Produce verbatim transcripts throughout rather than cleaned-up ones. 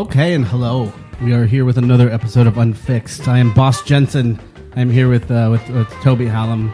Okay, and hello. We are here with another episode of Unfixed. I am Boss Jensen. I'm here with uh, with, with Toby Hallam.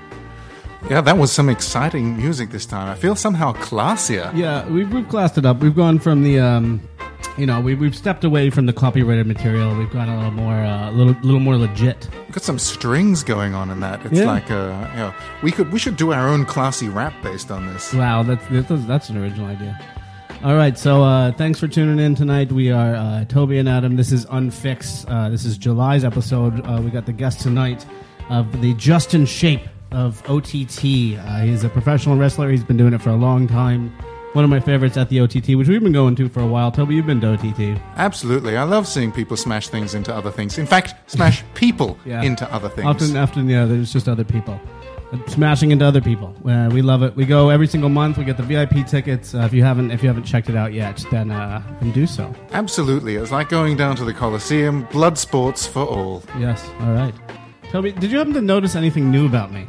Yeah, that was some exciting music this time. I feel somehow classier. Yeah, we've, we've classed it up. We've gone from the, um, you know, we, we've stepped away from the copyrighted material. We've gone a little more, a uh, little, little more legit. We've got some strings going on in that. It's yeah. like, uh, you know, we could we should do our own classy rap based on this. Wow, that's that's, that's an original idea. All right, so uh, thanks for tuning in tonight. We are uh, Toby and Adam. This is Unfixed. Uh, this is July's episode. Uh, we got the guest tonight of the Justin Shape of O T T. Uh, he's a professional wrestler. He's been doing it for a long time. One of my favorites at the O T T, which we've been going to for a while. Toby, you've been to O T T. Absolutely. I love seeing people smash things into other things. In fact, smash people yeah. into other things. Often, often, yeah, there's just other people. Smashing into other people. Uh, we love it. We go every single month. We get the V I P tickets. Uh, if you haven't, if you haven't checked it out yet, then uh, then do so. Absolutely, it's like going down to the Coliseum. Blood sports for all. Yes. All right. Toby, did you happen to notice anything new about me?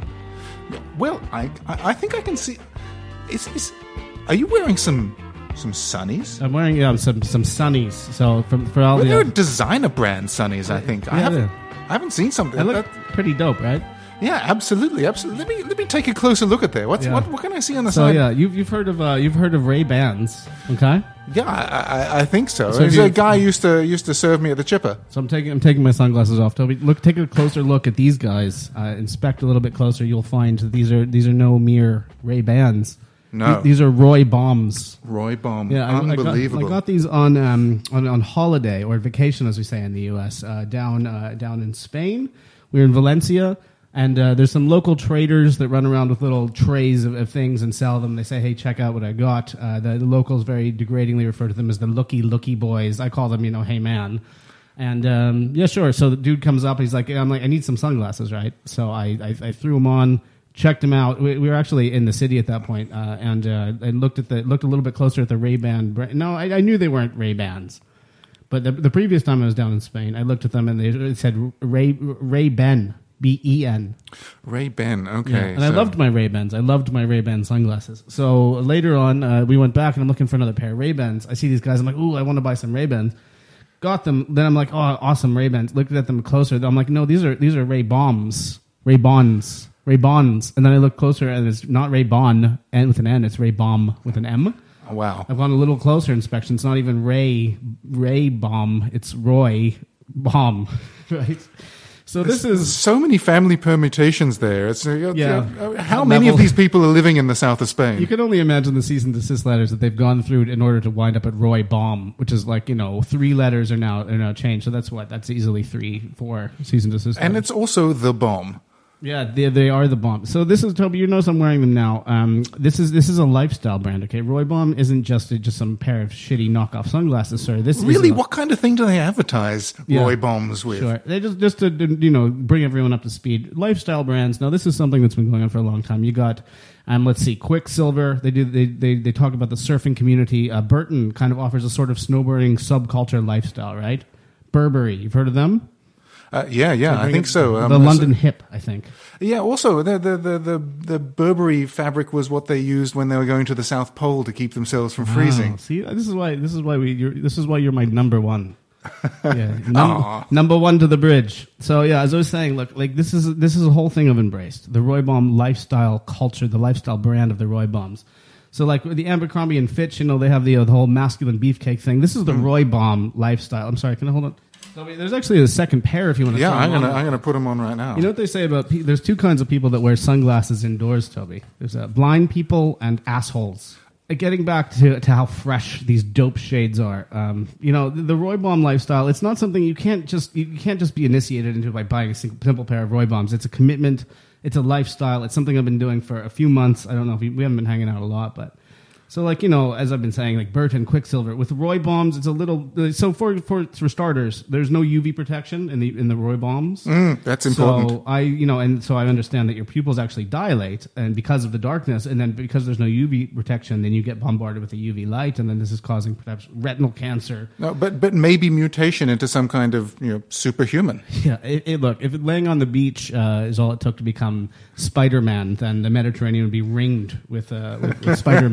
Well, I I, I think I can see. Is, is are you wearing some some sunnies? I'm wearing yeah, some some sunnies. So from for all well, the they're uh, designer brand sunnies. I think yeah, I haven't yeah. I haven't seen something. They look that, pretty dope, right? Yeah, absolutely, absolutely. Let me let me take a closer look at there. What's yeah. what what can I see on the so, side? So yeah, you've you've heard of uh, you've heard of Ray-Bans, okay? Yeah, I, I, I think so. so There's you, a guy used to used to serve me at the Chipper. So I'm taking I'm taking my sunglasses off. Toby, look, take a closer look at these guys. Uh, inspect a little bit closer. You'll find that these are these are no mere Ray-Bans. No, these, these are Roy Bombs. Roy Bomb. Yeah, unbelievable. I, I, got, I got these on um on, on holiday or vacation, as we say in the U S. Uh, down uh, down in Spain. We were in Valencia. And uh, there's some local traders that run around with little trays of, of things and sell them. They say, hey, check out what I got. Uh, the, the locals very degradingly refer to them as the looky, looky boys. I call them, you know, hey, man. And, um, yeah, sure. So the dude comes up. He's like, I'm like, I need some sunglasses, right? So I, I, I threw them on, checked them out. We, we were actually in the city at that point, uh, and uh, I looked at the looked a little bit closer at the Ray-Ban brand. No, I, I knew they weren't Ray-Bans. But the, the previous time I was down in Spain, I looked at them, and they it said Ray Ray-Ben. B E N. Ray-Ben, okay. Yeah. And so. I loved my Ray-Bans. I loved my Ray-Ban sunglasses. So later on, uh, we went back and I'm looking for another pair of Ray-Bans. I see these guys. I'm like, ooh, I want to buy some Ray-Bans. Got them. Then I'm like, oh, awesome Ray-Bans. Looked at them closer. I'm like, no, these are these are Ray-Bombs. Ray-Bons. Ray-Bons. And then I look closer and it's not Ray-Bon and with an N. It's Ray-Bomb with an M. Oh, wow. I've gone a little closer inspection. It's not even Ray Ray-Bomb. It's Roy Bomb. Right? So this There's is so many family permutations there. It's, uh, yeah. Uh, how many of these people are living in the south of Spain? You can only imagine the cease and desist letters that they've gone through in order to wind up at Roy Bomb, which is like, you know, three letters are now are now changed. So that's what that's easily three, four cease and desist. And letters. it's also the bomb. Yeah, they, they are the bomb. So this is Toby. You notice I'm wearing them now. Um, this is this is a lifestyle brand. Okay, Roy Bomb isn't just a, just some pair of shitty knockoff sunglasses, sir. This really, is a, what kind of thing do they advertise yeah, Roy Bombs with? Sure, they just just to you know bring everyone up to speed. Lifestyle brands. Now this is something that's been going on for a long time. You got. Um, let's see, Quicksilver. They do. They, they they talk about the surfing community. Uh, Burton kind of offers a sort of snowboarding subculture lifestyle, right? Burberry, you've heard of them? Uh, yeah, yeah, I think it, so. Um, the London so, Hip, I think. Yeah, also, the, the, the, the, the Burberry fabric was what they used when they were going to the South Pole to keep themselves from freezing. Oh, see, this is why this is why we you're, this is why you're my number one. Yeah, num- number one to the bridge. So yeah, as I was saying, look, like this is this is a whole thing of embraced the Roy Bomb lifestyle culture, the lifestyle brand of the Roy Bombs. So like the Abercrombie and Fitch, you know, they have the, uh, the whole masculine beefcake thing. This is the mm. Roy Bomb lifestyle. I'm sorry, can I hold on? So, there's actually a second pair if you want to. Yeah, I'm gonna I'm gonna put them on right now. You know what they say about pe- there's two kinds of people that wear sunglasses indoors, Toby. There's uh, blind people and assholes. Uh, getting back to to how fresh these dope shades are, um, you know, the, the Roy Bomb lifestyle. It's not something you can't just you can't just be initiated into by buying a simple, simple pair of Roy Bombs. It's a commitment. It's a lifestyle. It's something I've been doing for a few months. I don't know if we, we haven't been hanging out a lot, but. So, like, you know, as I've been saying, like Burton, Quicksilver. With Roy Bombs, it's a little... So, for for for starters, there's no U V protection in the in the Roy Bombs. Mm, that's important. So, I, you know, and so I understand that your pupils actually dilate, and because of the darkness, and then because there's no U V protection, then you get bombarded with a U V light, and then this is causing perhaps retinal cancer. No, but but maybe mutation into some kind of, you know, superhuman. Yeah, it, it, look, if laying on the beach uh, is all it took to become Spider-Man, then the Mediterranean would be ringed with, uh, with, with Spider-Men.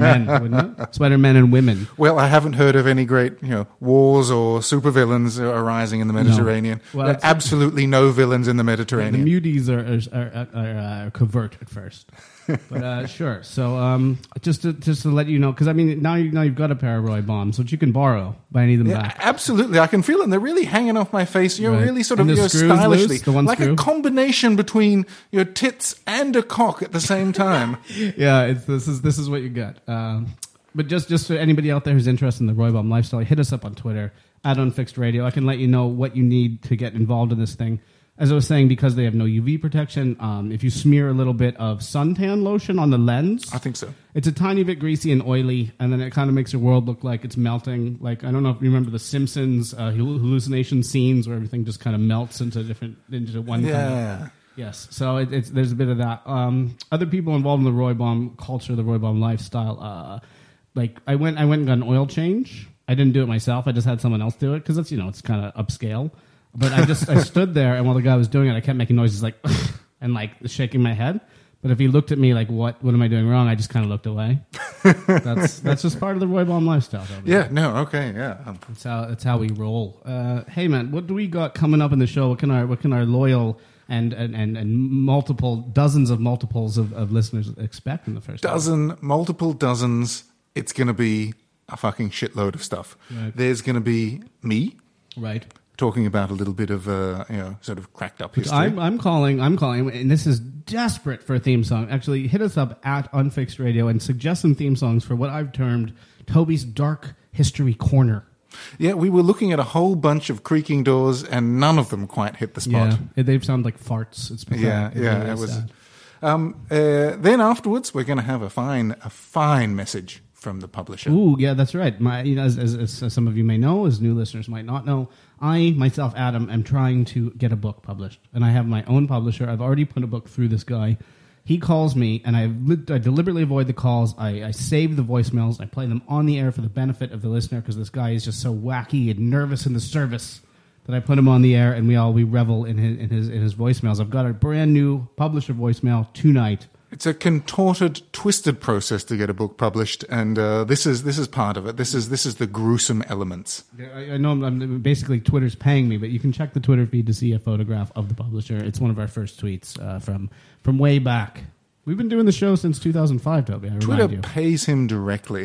wouldn't it? Spider-Men and women. Well, I haven't heard of any great, you know, wars or supervillains arising in the Mediterranean. No. Well, there are absolutely no villains in the Mediterranean. The muties are are, are, are, are covert at first. But uh, sure. So um, just to just to let you know, because I mean now you now you've got a pair of Roy bombs, which you can borrow, but I need them yeah, back. Absolutely, I can feel them. They're really hanging off my face. You're right. really sort and of you're stylishly, loose, the one like screw. a combination between your tits and a cock at the same time. yeah, it's, this is this is what you got. Um, but just just for anybody out there who's interested in the Roy bomb lifestyle, hit us up on Twitter at Unfixed Radio. I can let you know what you need to get involved in this thing. As I was saying, because they have no U V protection, um, if you smear a little bit of suntan lotion on the lens... I think so. It's a tiny bit greasy and oily, and then it kind of makes your world look like it's melting. Like, I don't know if you remember the Simpsons uh, hallucination scenes where everything just kind of melts into different into one yeah. kind of... Yes, so it, it's, there's a bit of that. Um, other people involved in the Roy bomb culture, the Roy bomb lifestyle, uh, like, I went, I went and got an oil change. I didn't do it myself. I just had someone else do it, because it's, you know, it's kind of upscale. But I just I stood there, and while the guy was doing it, I kept making noises like and like shaking my head. But if he looked at me like, "What? What am I doing wrong?" I just kind of looked away. that's that's just part of the Roy bomb lifestyle. Though, yeah. No. Okay. Yeah. That's how that's how we roll. Uh, hey, man, what do we got coming up in the show? What can our what can our loyal and and, and, and multiple dozens of multiples of, of listeners expect in the first dozen, hour? multiple dozens? It's going to be a fucking shitload of stuff. Right. There's going to be me. Right. Talking about a little bit of, uh, you know, sort of cracked up history. I'm, I'm calling, I'm calling, and this is desperate for a theme song. Actually, hit us up at Unfixed Radio and suggest some theme songs for what I've termed Toby's Dark History Corner. Yeah, we were looking at a whole bunch of creaking doors, and none of them quite hit the spot. Yeah, they sound like farts. It's yeah, it yeah, really it was. Um, uh, then afterwards, we're going to have a fine, a fine message from the publisher. Ooh, yeah, that's right. My, you know, as, as, as some of you may know, as new listeners might not know, I, myself, Adam, am trying to get a book published. And I have my own publisher. I've already put a book through this guy. He calls me, and I, I deliberately avoid the calls. I, I save the voicemails. I play them on the air for the benefit of the listener, because this guy is just so wacky and nervous in the service that I put him on the air, and we all we revel in his, in his, in his voicemails. I've got a brand new publisher voicemail tonight. It's a contorted, twisted process to get a book published, and uh, this is this is part of it. This is this is the gruesome elements. I, I know I'm, I'm basically Twitter's paying me, but you can check the Twitter feed to see a photograph of the publisher. It's one of our first tweets uh, from from way back. We've been doing the show since two thousand five, Toby. I Twitter you. pays him directly.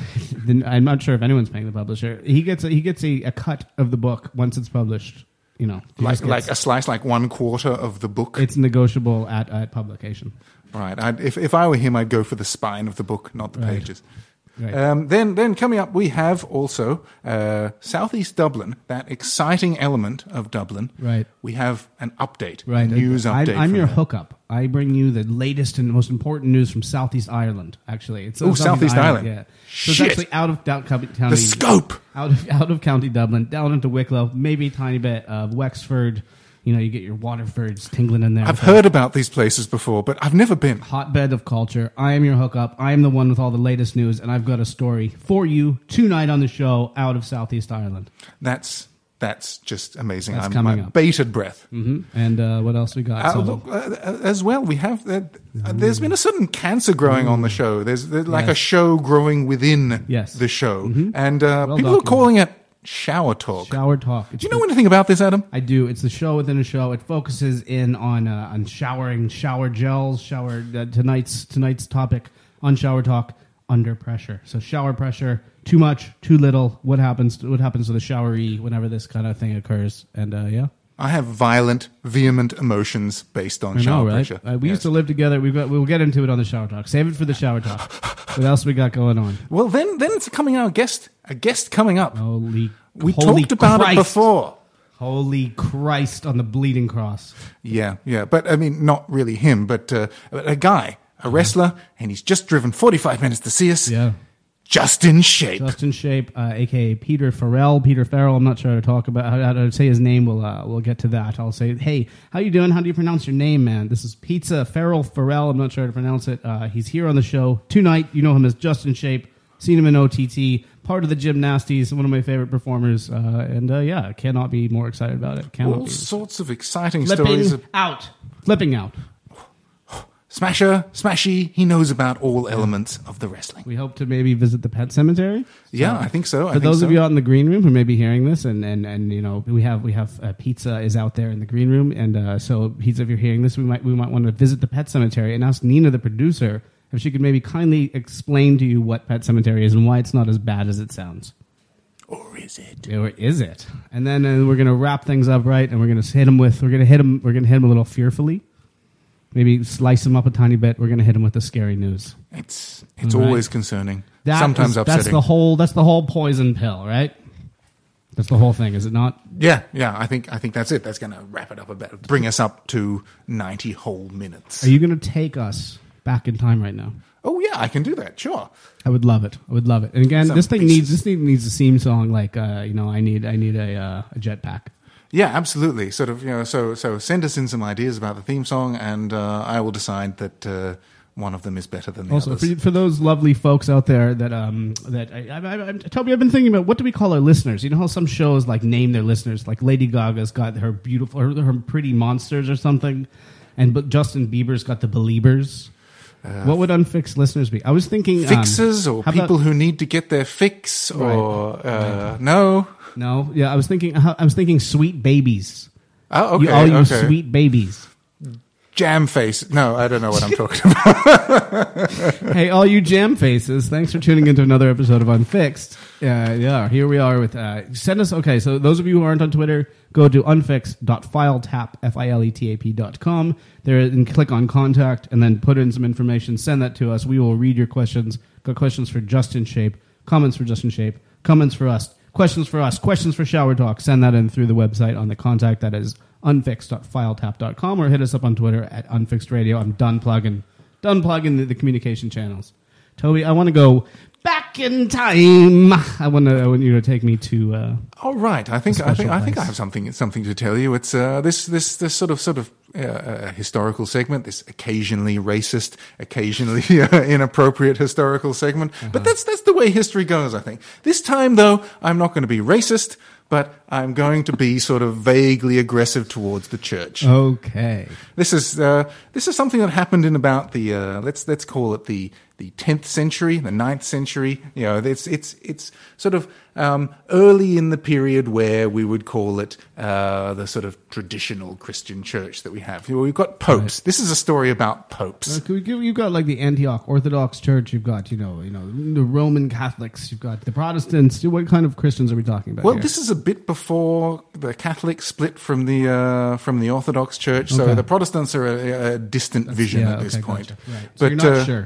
I'm not sure if anyone's paying the publisher. He gets a, he gets a, a cut of the book once it's published. You know, like gets, like a slice, like one quarter of the book. It's negotiable at, at publication. Right. I'd, if if I were him, I'd go for the spine of the book, not the right. pages. Right. Um, then, then coming up, we have also uh, Southeast Dublin, that exciting element of Dublin. Right. We have an update, right. a news I, update. I'm from your there. hookup. I bring you the latest and most important news from Southeast Ireland. Actually, it's oh, Southeast Ireland. Yeah. So Shit. It's actually out of down, county. The scope out of out of County Dublin, down into Wicklow, maybe a tiny bit of Wexford. You know, you get your Waterfords tingling in there. I've heard about these places before, but I've never been. Hotbed of culture. I am your hookup. I am the one with all the latest news, and I've got a story for you tonight on the show out of Southeast Ireland. That's that's just amazing. That's I'm coming I'm up. bated breath. Mm-hmm. And uh, what else we got? Uh, So, look, uh, as well, we have uh, uh, there's been a sudden cancer growing on the show. There's, there's like Yes. a show growing within Yes. the show, Mhm. and uh, Well people documented. are calling it shower talk. shower talk. It's Do you know anything about this, Adam? I do. It's the show within a show. It focuses in on uh, on showering, shower gels, shower uh, tonight's tonight's topic on shower talk, under pressure. So shower pressure, too much, too little. What happens? To, what happens to the showeree whenever this kind of thing occurs? And uh, yeah, I have violent, vehement emotions based on I shower know, right? pressure. Uh, we Yes. used to live together. We've got. We'll get into it on the shower talk. Save it for the shower talk. What else we got going on? Well, then, then it's coming out a guest, a guest coming up. Holy, we holy talked about Christ. it before. Holy Christ on the bleeding cross. Yeah, yeah, but I mean, not really him, but uh, a guy, a wrestler, and he's just driven forty-five minutes to see us. Yeah. Just in shape. Just in shape, uh, a k a. Peter Farrell. Peter Farrell, I'm not sure how to talk about, how, how to say his name. We'll, uh, we'll get to that. I'll say, hey, how you doing? How do you pronounce your name, man? This is Pizza Farrell Farrell. I'm not sure how to pronounce it. Uh, he's here on the show tonight. You know him as Just in Shape. Seen him in O T T. Part of the Gymnasties. One of my favorite performers. Uh, and uh, yeah, I cannot be more excited about it. Cannot All be. sorts of exciting Flipping stories. Of- out. Flipping out. Smasher, Smashy, he knows about all elements of the wrestling. We hope to maybe visit the pet cemetery. Yeah, so, I think so. I for think those so. of you out in the green room who may be hearing this, and, and, and you know, we have we have uh, pizza is out there in the green room, and uh, so pizza, if you're hearing this, we might we might want to visit the pet cemetery and ask Nina, the producer, if she could maybe kindly explain to you what pet cemetery is and why it's not as bad as it sounds. Or is it? Or is it? And then uh, we're gonna wrap things up right, and we're gonna hit him with we're gonna hit him we're gonna hit him a little fearfully. Maybe slice him up a tiny bit. We're going to hit him with the scary news. It's it's right. always concerning. That Sometimes is, upsetting. That's the whole. That's the whole poison pill, right? That's the whole thing, is it not? Yeah, yeah. I think I think that's it. That's going to wrap it up a bit. Bring us up to ninety whole minutes. Are you going to take us back in time right now? Oh yeah, I can do that. Sure. I would love it. I would love it. And again, Some this thing pieces. needs this thing needs a theme song. Like uh, you know, I need I need a uh, a jetpack. Yeah, absolutely. Sort of, you know, so so send us in some ideas about the theme song, and uh, I will decide that uh, one of them is better than the also, others. for, for those lovely folks out there that um that I, I, I, I Toby, I've been thinking about what do we call our listeners? You know how some shows like name their listeners, like Lady Gaga's got her beautiful, her, her pretty monsters or something, and but Justin Bieber's got the Beliebers. Uh, what would unfixed listeners be? I was thinking fixers um, or people about, who need to get their fix, or right. uh, no. No, yeah, I was thinking. I was thinking, sweet babies. Oh, okay, you, all you okay. sweet babies. Jam face. No, I don't know what I'm talking about. Hey, all you jam faces! Thanks for tuning into another episode of Unfixed. Uh, yeah, here we are with. Uh, send us. Okay, so those of you who aren't on Twitter, go to unfixed dot filetap f i l e t a p dot com. There, and click on contact, and then put in some information. Send that to us. We will read your questions. Got questions for Justin Shape, comments for Justin Shape, comments for us. Questions for us, questions for Shower Talk. Send that in through the website on the contact that is unfixed dot filetap dot com, or hit us up on Twitter at Unfixed Radio. I'm done plugging, done plugging the, the communication channels. Toby, I want to go back in time. I want to. I want you to take me to. Uh, All right, I think I think place. I think I have something something to tell you. It's uh, this this this sort of sort of uh, historical segment. This occasionally racist, occasionally uh, inappropriate historical segment. Uh-huh. But that's that's the way history goes. I think this time though, I'm not going to be racist, but I'm going to be sort of vaguely aggressive towards the church. Okay. This is uh, this is something that happened in about the uh, let's let's call it the the tenth century, the ninth century. You know, it's it's it's sort of um, early in the period where we would call it uh, the sort of traditional Christian church that we have. We've got popes. Right. This is a story about popes. Uh, you've got like the Antioch Orthodox Church. You've got you know you know the Roman Catholics. You've got the Protestants. What kind of Christians are we talking about? Well, here? this is a bit before the Catholics split from the uh, from the Orthodox Church. So okay. the Protestants are a, a distant That's, vision yeah, at this okay, point. Gotcha. Right. But So you're not uh, sure.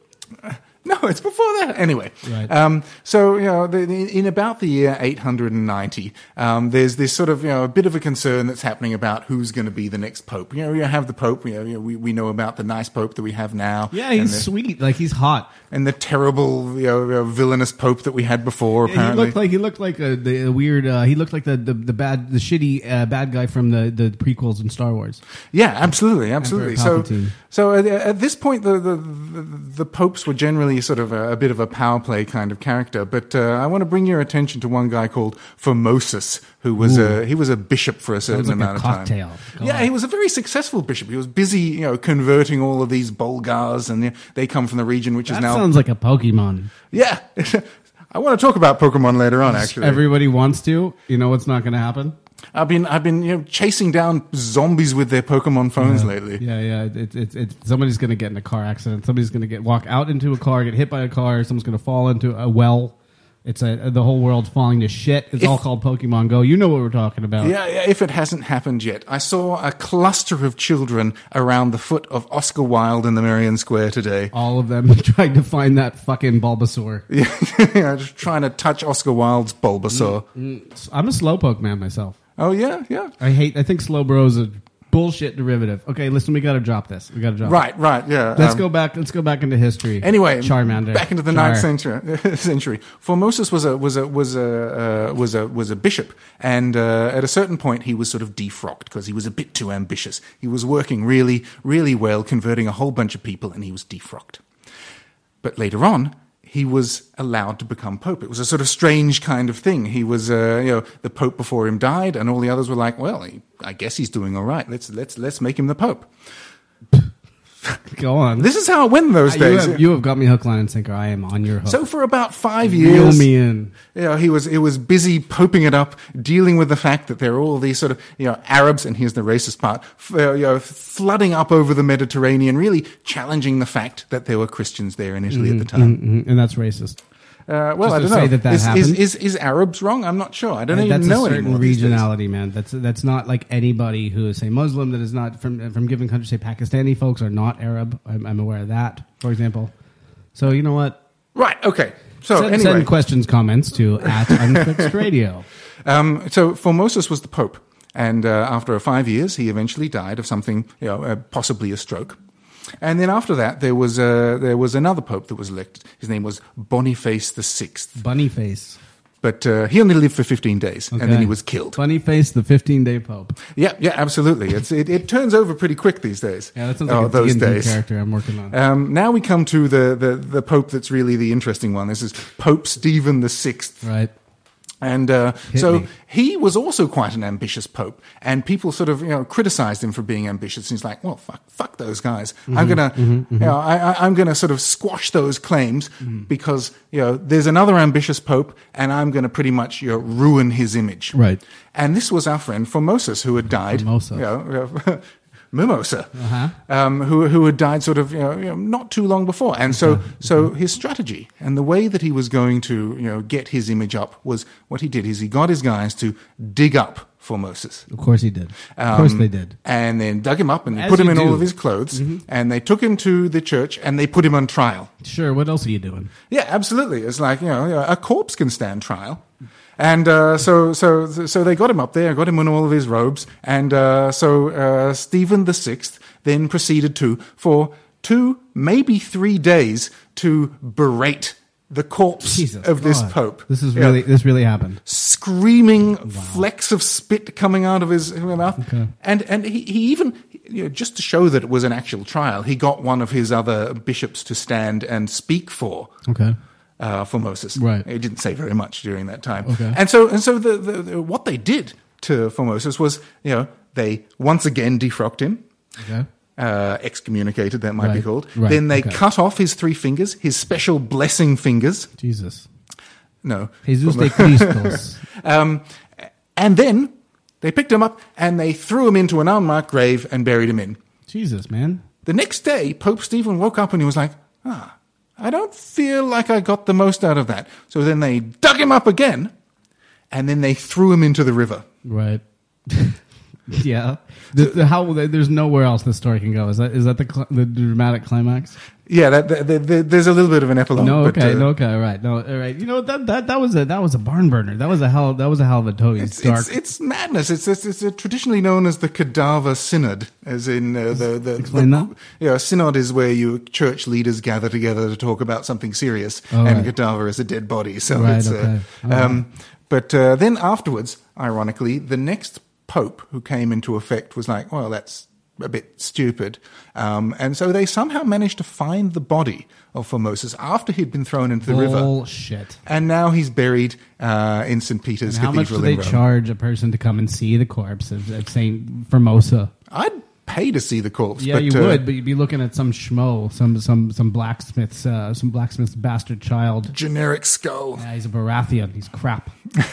No, it's before that. Anyway, right. um, so you know, the, the, in about the year eight hundred ninety, um, there's this sort of you know a bit of a concern that's happening about who's going to be the next pope. You know, you have the pope. You know, you know, we we know about the nice pope that we have now. Yeah, he's the, sweet. Like he's hot. And the terrible, you know, villainous pope that we had before. Yeah, apparently, he looked like he looked like a, the a weird. Uh, he looked like the, the, the bad, the shitty uh, bad guy from the, the prequels in Star Wars. Yeah, absolutely, absolutely. So, so at, at this point, the, the the the popes were generally sort of a, a bit of a power play kind of character. But uh, I want to bring your attention to one guy called Formosus, who was Ooh. a he was a bishop for a certain like amount a of cocktail. time. Go yeah, on. he was a very successful bishop. He was busy, you know, converting all of these Bulgars, and they come from the region which that is now sounds like a Pokemon. Yeah. I want to talk about Pokemon later on, actually. Everybody wants to. You know what's not going to happen? I've been, I've been, you know, chasing down zombies with their Pokemon phones yeah. lately. Yeah, yeah. It's, it's, it's somebody's going to get in a car accident. Somebody's going to get walk out into a car, get hit by a car. Someone's going to fall into a well. It's a the whole world's falling to shit. It's if, all called Pokemon Go. You know what we're talking about. Yeah, yeah, if it hasn't happened yet. I saw a cluster of children around the foot of Oscar Wilde in the Merrion Square today. All of them trying to find that fucking Bulbasaur. Yeah, yeah, just trying to touch Oscar Wilde's Bulbasaur. Mm-hmm. I'm a Slowpoke man myself. Oh, yeah, yeah. I hate, I think Slowbro is a bullshit derivative. Okay, listen, we got to drop this. We got to drop Right, it. right, yeah. Let's um, go back. Let's go back into history. Anyway, Charmander. Back into the Char. ninth century. century. Formosus was a was a was a uh, was a was a bishop, and uh, at a certain point he was sort of defrocked because he was a bit too ambitious. He was working really, really well, converting a whole bunch of people, and he was defrocked. But later on, he was allowed to become pope. It was a sort of strange kind of thing. He was, uh, you know, the pope before him died, and all the others were like, "Well, he, I guess he's doing all right. Let's let's let's make him the pope." Go on. This is how it went in those you days. have, you have got me hook, line, and sinker. I am on your hook. So for about five Reel years, me in. You know, he was he was busy poping it up, dealing with the fact that there are all these sort of you know Arabs, and here's the racist part, f- uh, you know, flooding up over the Mediterranean, really challenging the fact that there were Christians there in Italy mm-hmm, at the time. Mm-hmm, and that's racist. Uh, well, Just I to don't say know. that that is, is, happened. is is Arabs wrong? I'm not sure. I don't Uh, even that's know a certain anymore. these days. regionality, man. That's that's not like anybody who is say Muslim that is not from from given countries. Say Pakistani folks are not Arab. I'm, I'm aware of that, for example. So you know what? Right. Okay. So send, anyway, send questions, comments to at Unfixed Radio. Um, so Formosus was the Pope, and uh, after five years, he eventually died of something, you know, uh, possibly a stroke. And then after that, there was uh, there was another Pope that was elected. His name was Boniface the Sixth. Bunny face. But uh, he only lived for fifteen days, Okay. and then he was killed. Bunny face, the fifteen-day Pope. Yeah, yeah, absolutely. It's it, it turns over pretty quick these days. Yeah, that sounds oh, like a those D and D days. character I'm working on. Um, now we come to the, the, the Pope that's really the interesting one. This is Pope Stephen the Sixth. Right. And uh, Hit so me. he was also quite an ambitious pope, and people sort of you know criticized him for being ambitious. And he's like, "Well, fuck, fuck those guys. Mm-hmm, I'm gonna, mm-hmm, you know, I, I, I'm gonna sort of squash those claims Mm-hmm. because you know there's another ambitious pope, and I'm gonna pretty much you know ruin his image." Right. And this was our friend Formosus, who had died. Formosa. You know, Mimosa, Uh-huh. um, who who had died sort of you know, you know not too long before, and so so his strategy and the way that he was going to you know get his image up was what he did is he got his guys to dig up Formosus. Of course he did. Of Um, course they did. And then dug him up and As put him you in all do. of his clothes, and they took him to the church and they put him on trial. Sure, what else are you doing? Yeah, absolutely. It's like you know a corpse can stand trial. And uh, so, so, so they got him up there, got him in all of his robes, and uh, so uh, Stephen the Sixth then proceeded to, for two, maybe three days, to berate the corpse Jesus of this God. pope. This is Yeah. really this really happened. Screaming flecks of spit coming out of his mouth, Okay. and and he, he even you know, just to show that it was an actual trial, he got one of his other bishops to stand and speak for. Okay. Uh, Formosus. Right. He didn't say very much during that time. Okay. And so, and so the, the, the, what they did to Formosus was, you know, they once again defrocked him, Okay. uh, excommunicated, that might be Right. called. Right. Then they Okay. cut off his three fingers, his special blessing fingers. Jesus. No. Jesus de Christos. Um, and then they picked him up and they threw him into an unmarked grave and buried him in. Jesus, man. The next day, Pope Stephen woke up and he was like, ah, I don't feel like I got the most out of that. So then they dug him up again, and then they threw him into the river. Right. Yeah. The, the, how there's nowhere else the story can go. Is that is that the cl- the dramatic climax? Yeah, that, that, that, that- there's a little bit of an epilogue. No, but, okay, uh, no, okay, all right, no, all right. You know that that that was a that was a barn burner. That was a hell. That was a hell of a Toby It's, dark. it's, it's madness. It's, it's, it's uh, traditionally known as the Cadaver Synod, as in uh, the the, Explain the that. yeah, a synod is where you church leaders gather together to talk about something serious, Oh, and right. cadaver is a dead body. So Right, it's, okay. uh, um, but uh, then afterwards, ironically, the next pope who came into effect was like, well, that's a bit stupid, um, and so they somehow managed to find the body of Formosus after he'd been thrown into the river. Bullshit. And now he's buried uh, in Saint Peter's And how much Cathedral do they in Rome. charge a person to come and see the corpse of, of Saint Formosa? I'd pay to see the corpse. Yeah, but, you uh, would, but you'd be looking at some schmo, some some some blacksmith's uh, some blacksmith's bastard child. generic skull. Yeah, he's a Baratheon. He's crap.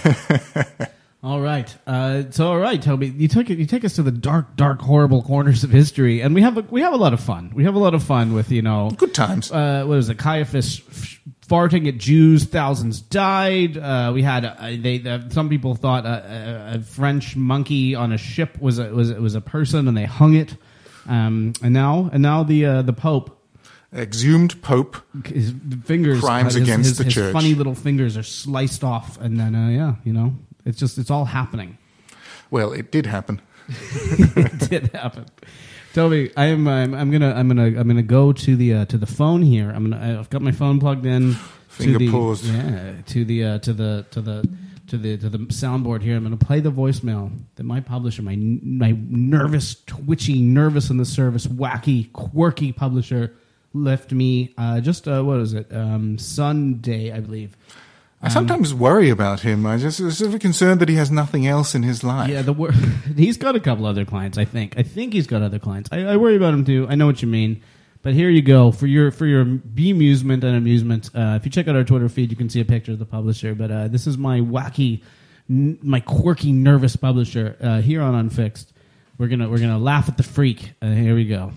All right. Uh, so, all right, Toby, you took it. You take us to the dark, dark, horrible corners of history, and we have a, we have a lot of fun. We have a lot of fun with you know, Good times. uh, what is it? Caiaphas f- farting at Jews. Thousands died. Uh, we had uh, they. Uh, some people thought a, a, a French monkey on a ship was a, was was a person, and they hung it. Um, and now and now the uh, the Pope. Exhumed Pope. His fingers, Crimes his, against his, the his church. funny little fingers are sliced off, and then uh, yeah, you know, it's just it's all happening. Well, it did happen. It did happen. Toby, I am I'm, I'm gonna I'm gonna I'm gonna go to the uh, to the phone here. I'm gonna I've got my phone plugged in. Finger to the, paused. Yeah, to the uh, to the to the to the to the soundboard here. I'm gonna play the voicemail that my publisher, my my nervous, twitchy, nervous in the service, wacky, quirky publisher left me uh, just uh, what is it um, Sunday, I believe. I sometimes worry about him. I just I'm sort of concerned that he has nothing else in his life. Yeah, the wor- he's got a couple other clients. I think. I think he's got other clients. I, I worry about him too. I know what you mean. But here you go for your for your bemusement and amusement. Uh, if you check out our Twitter feed, you can see a picture of the publisher. But uh, this is my wacky, n- my quirky, nervous publisher uh, here on Unfixed. We're gonna we're gonna laugh at the freak. Uh, here we go.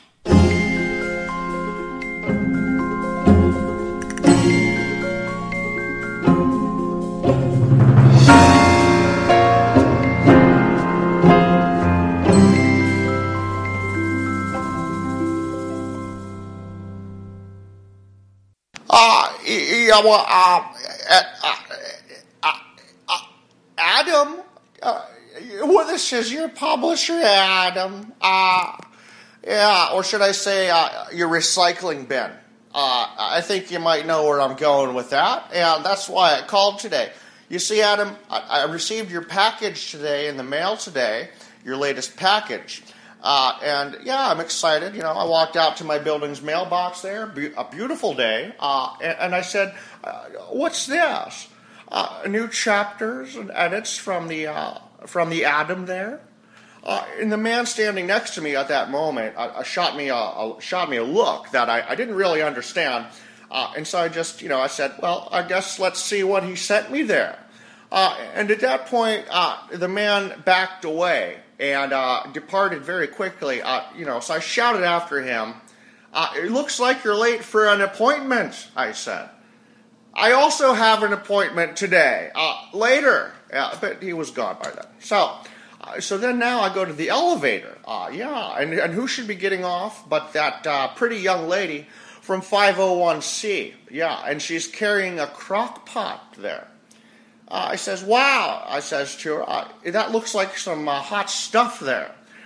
Uh, yeah, well, uh, uh, uh, uh, Adam, uh, well, this is your publisher, Adam. Uh, yeah, or should I say, uh, your recycling bin. Uh, I think you might know where I'm going with that, and that's why I called today. You see, Adam, I, I received your package today in the mail today, your latest package. Uh, and yeah, I'm excited. You know, I walked out to my building's mailbox there, be- a beautiful day, uh, and, and I said, uh, "What's this? Uh, new chapters and edits from the uh, from the Adam there." Uh, and the man standing next to me at that moment uh, uh, shot me a, a shot me a look that I, I didn't really understand, uh, and so I just, you know, I said, "Well, I guess let's see what he sent me there." Uh, and at that point, uh, the man backed away and uh, departed very quickly. Uh, you know, so I shouted after him, uh, "It looks like you're late for an appointment," I said. "I also have an appointment today, uh, later." Yeah, but he was gone by then. So, uh, so then now I go to the elevator. Uh, yeah, and, and who should be getting off but that uh, pretty young lady from five oh one C. Yeah, and she's carrying a crock pot there. Uh, I says, "Wow," I says to her, uh, "that looks like some uh, hot stuff there.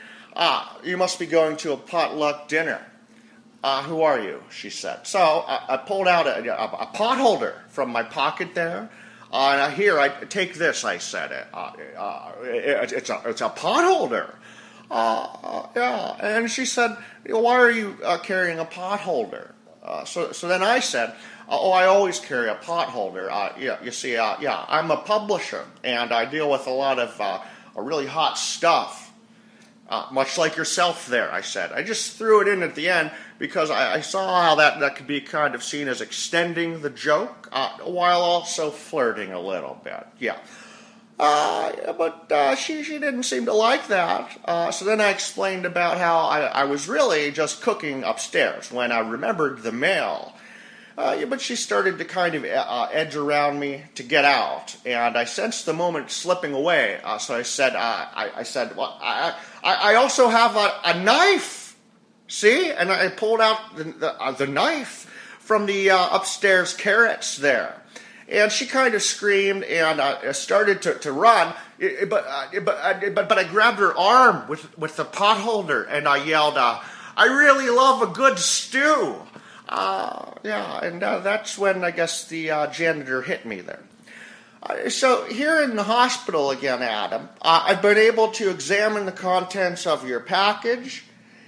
Uh, you must be going to a potluck dinner." Uh, "who are you?" she said. So I, I pulled out a, a, a pot holder from my pocket there. Uh, "Here, I take this," I said. Uh, uh, it, it's, a, it's a pot holder. Uh, uh, yeah, and she said, "Why are you uh, carrying a pot holder?" Uh, so, so then I said, "Oh, I always carry a pot holder. Uh, yeah, you see, uh, yeah, I'm a publisher, and I deal with a lot of uh, really hot stuff, uh, much like yourself there," I said. I just threw it in at the end because I, I saw how that, that could be kind of seen as extending the joke, uh, while also flirting a little bit. Yeah. Uh, but uh, she, she didn't seem to like that. Uh, so then I explained about how I, I was really just cooking upstairs when I remembered the mail. Uh, yeah, but she started to kind of uh, edge around me to get out, and I sensed the moment slipping away. Uh, so I said, uh, I, I said, well, I, I, I also have a, a knife. See, and I pulled out the the, uh, the knife from the uh, upstairs carrots there, and she kind of screamed and uh, started to, to run. It, but uh, but uh, but but I grabbed her arm with with the pot holder, and I yelled, uh, "I really love a good stew." Uh, yeah, and uh, that's when I guess the uh, janitor hit me there. Uh, so here in the hospital again, Adam, uh, I've been able to examine the contents of your package,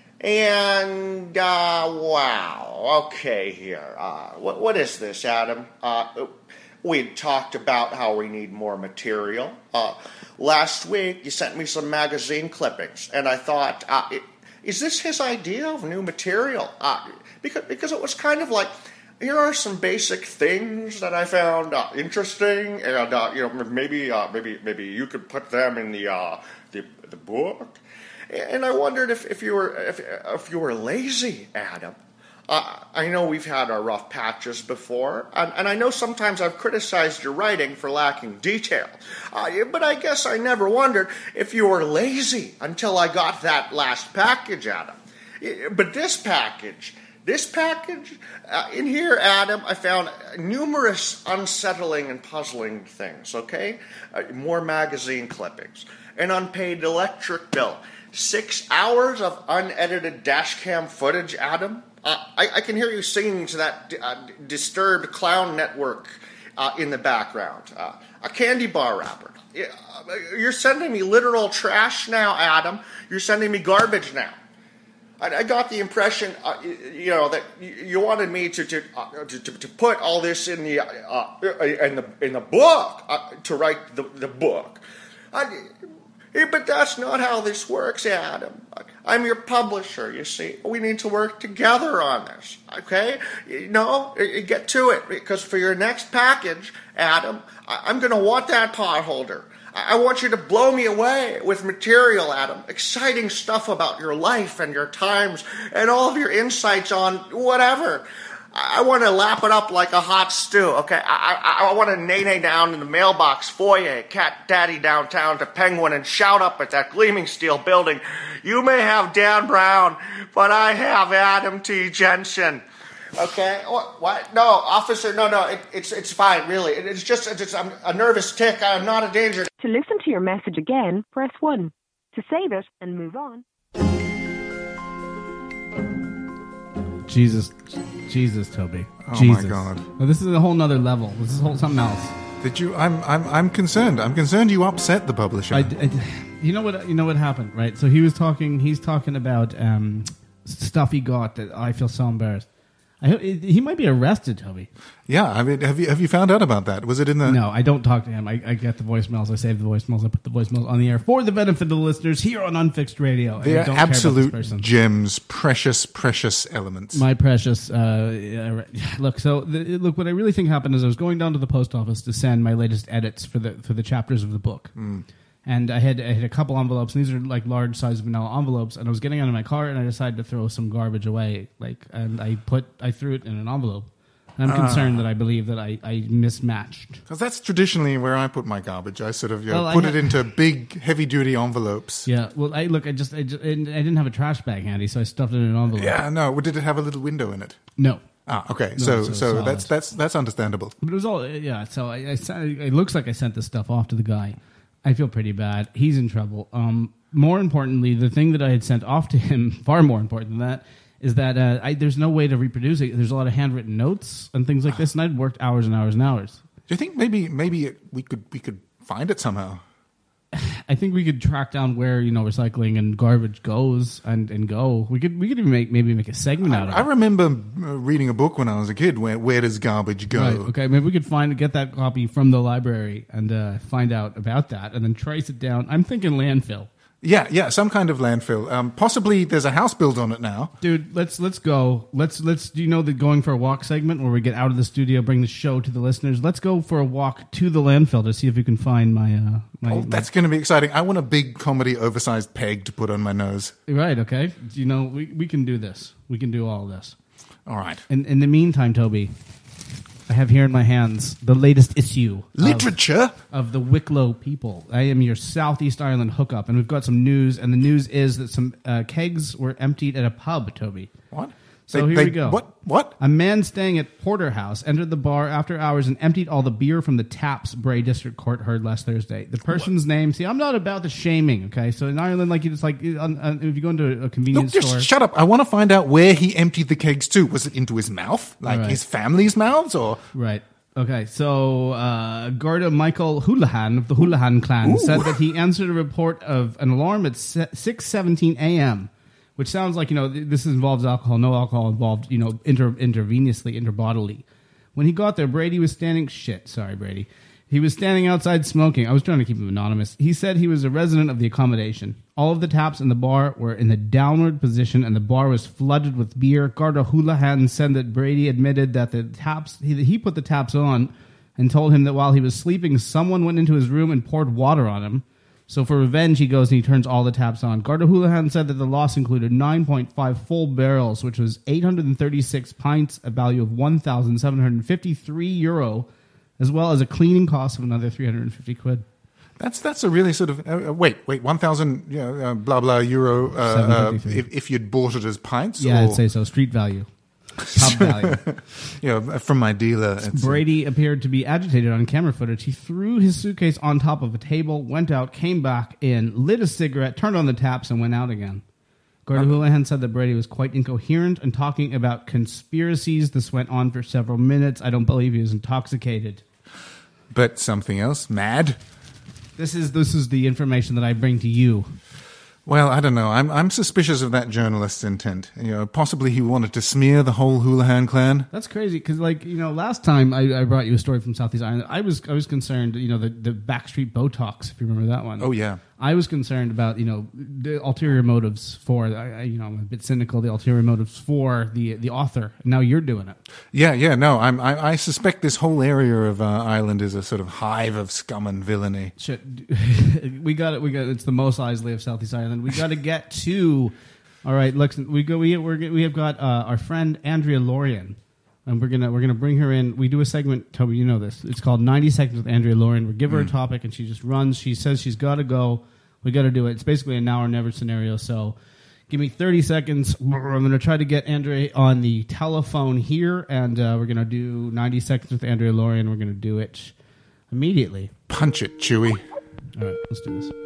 and uh, wow, okay here. Uh, what, what is this, Adam? Uh, we talked about how we need more material. Uh, last week, you sent me some magazine clippings, and I thought, uh, it, is this his idea of new material? Uh, Because because it was kind of like, here are some basic things that I found uh, interesting, and uh, you know maybe uh, maybe maybe you could put them in the uh, the, the book. And I wondered if, if you were if, if you were lazy, Adam. Uh, I know we've had our rough patches before, and, and I know sometimes I've criticized your writing for lacking detail. Uh, but I guess I never wondered if you were lazy until I got that last package, Adam. But this package. This package, uh, in here, Adam, I found numerous unsettling and puzzling things, okay? Uh, more magazine clippings, an unpaid electric bill, six hours of unedited dash cam footage, Adam. Uh, I, I can hear you singing to that uh, Disturbed Clown Network uh, in the background. Uh, a candy bar wrapper. You're sending me literal trash now, Adam. You're sending me garbage now. I got the impression, uh, you know, that you wanted me to to, uh, to to put all this in the uh, in the in the book uh, to write the the book. I, Hey, but that's not how this works, Adam. I'm your publisher, you see. We need to work together on this, okay? No, get to it, because for your next package, Adam, I'm going to want that potholder. I want you to blow me away with material, Adam. Exciting stuff about your life and your times and all of your insights on whatever. I want to lap it up like a hot stew, okay? I, I, I want to nay-nay down in the mailbox foyer, cat daddy downtown to Penguin and shout up at that gleaming steel building, you may have Dan Brown, but I have Adam T. Jensen. Okay? What? what? No, officer, no, no, it, it's it's fine, really. It, it's just it's, I'm a nervous tick. I'm not a danger. To listen to your message again, press one. To save it and move on. Jesus, Jesus, Toby. Oh Jesus. my God! Well, this is a whole nother level. This is whole something else. Did you? I'm I'm I'm concerned. I'm concerned you upset the publisher. I, I, you know what? You know what happened, right? So he was talking. He's talking about um, stuff he got that I feel so embarrassed. I, he might be arrested, Toby. Yeah, I mean, have you have you found out about that? Was it in the? No, I don't talk to him. I, I get the voicemails. I save the voicemails. I put the voicemails on the air for the benefit of the listeners here on Unfixed Radio. They I are don't care about this absolute person. gems, precious, precious elements. My precious. Uh, look, so the, look. What I really think happened is I was going down to the post office to send my latest edits for the for the chapters of the book. Mm. And I had I had a couple envelopes, and these are like large size vanilla envelopes. And I was getting out of my car, and I decided to throw some garbage away. Like, and I put I threw it in an envelope. And I'm concerned uh, that I believe that I, I mismatched. Because that's traditionally where I put my garbage. I sort of you know, well, put had, it into big, heavy duty envelopes. Yeah. Well, I look. I just I, just I didn't have a trash bag handy, so I stuffed it in an envelope. Yeah. No. Did it have a little window in it? No. Ah, okay. No, so, so, so that's that's that's understandable. But it was all yeah. So I, I sent, it looks like I sent this stuff off to the guy. I feel pretty bad. He's in trouble. Um, more importantly, the thing that I had sent off to him, far more important than that, is that uh, I, there's no way to reproduce it. There's a lot of handwritten notes and things like this, and I'd worked hours and hours and hours. Do you think maybe maybe it, we could we could find it somehow? I think we could track down where you know recycling and garbage goes and, and go. We could we could even make maybe make a segment I, out of I it. I remember reading a book when I was a kid. Where where does garbage go? Right, okay, maybe we could find get that copy from the library and uh, find out about that, and then trace it down. I'm thinking landfill. Yeah, yeah, some kind of landfill. Um, possibly there's a house built on it now. Dude, let's let's go. Let's let's do you know the going for a walk segment where we get out of the studio, bring the show to the listeners? Let's go for a walk to the landfill to see if we can find my uh my, Oh, that's going to be exciting. I want a big comedy oversized peg to put on my nose. Right, okay. You know, we we can do this. We can do all of this. All right. In in the meantime, Toby, I have here in my hands the latest issue Literature of, of the Wicklow People. I am your Southeast Ireland hookup, and we've got some news, and the news is that some uh, kegs were emptied at a pub, Toby. What? So they, here they, we go. What? What? A man staying at Porterhouse entered the bar after hours and emptied all the beer from the taps Bray District Court heard last Thursday. The person's what? name, see, I'm not about the shaming, okay? So in Ireland, like, you just like, on, on, if you go into a convenience no, just store. shut up. I want to find out where he emptied the kegs to. Was it into his mouth? Like right. his family's mouths? Or Right. Okay, so uh, Garda Michael Houlihan of the Houlihan clan Ooh. said that he answered a report of an alarm at six seventeen a.m., which sounds like, you know, this involves alcohol. No alcohol involved, you know, inter- intravenously, interbodily. When he got there, Brady was standing... Shit, sorry, Brady. He was standing outside smoking. I was trying to keep him anonymous. He said he was a resident of the accommodation. All of the taps in the bar were in the downward position, and the bar was flooded with beer. Garda Houlihan said that Brady admitted that the taps... He, he put the taps on and told him that while he was sleeping, someone went into his room and poured water on him. So for revenge, he goes and he turns all the taps on. Garda Houlihan said that the loss included nine point five full barrels, which was eight hundred thirty-six pints, a value of one thousand seven hundred fifty-three euro, as well as a cleaning cost of another three hundred fifty quid. That's that's a really sort of... Uh, wait, wait, one thousand you know, uh, blah, blah euro uh, uh, if, if you'd bought it as pints? Yeah, or? I'd say so. Street value. Pub value. You know, from my dealer. Brady appeared to be agitated on camera footage. He threw his suitcase on top of a table, went out, came back in, lit a cigarette, turned on the taps, and went out again. Garda okay. Houlihan said that Brady was quite incoherent and talking about conspiracies. This went on for several minutes. I don't believe he was intoxicated. But something else? Mad? This is this is the information that I bring to you. Well, I don't know. I'm I'm suspicious of that journalist's intent. You know, possibly he wanted to smear the whole Houlihan clan. That's crazy because, like, you know, last time I, I brought you a story from Southeast Ireland, I was I was concerned. You know, the the Backstreet Botox, if you remember that one. Oh yeah. I was concerned about, you know, the ulterior motives for, I, I, you know, I'm a bit cynical, the ulterior motives for the the author. Now you're doing it. Yeah, yeah, no, I'm, I, I suspect this whole area of uh, Ireland is a sort of hive of scum and villainy. Shit, we got it. We got it's the Mos Eisley of Southeast Ireland. We got to get to. All right, Lex, we go. We we're, we have got uh, our friend Andrea Lorien, and we're gonna we're gonna bring her in. We do a segment, Toby. You know this. It's called ninety seconds with Andrea Lorien. We give her mm. a topic, and she just runs. She says she's got to go. We got to do it. It's basically a now or never scenario. So, give me thirty seconds. I'm gonna try to get Andrea on the telephone here, and uh, we're gonna do ninety seconds with Andrea Lorien. We're gonna do it immediately. Punch it, Chewy. All right, let's do this.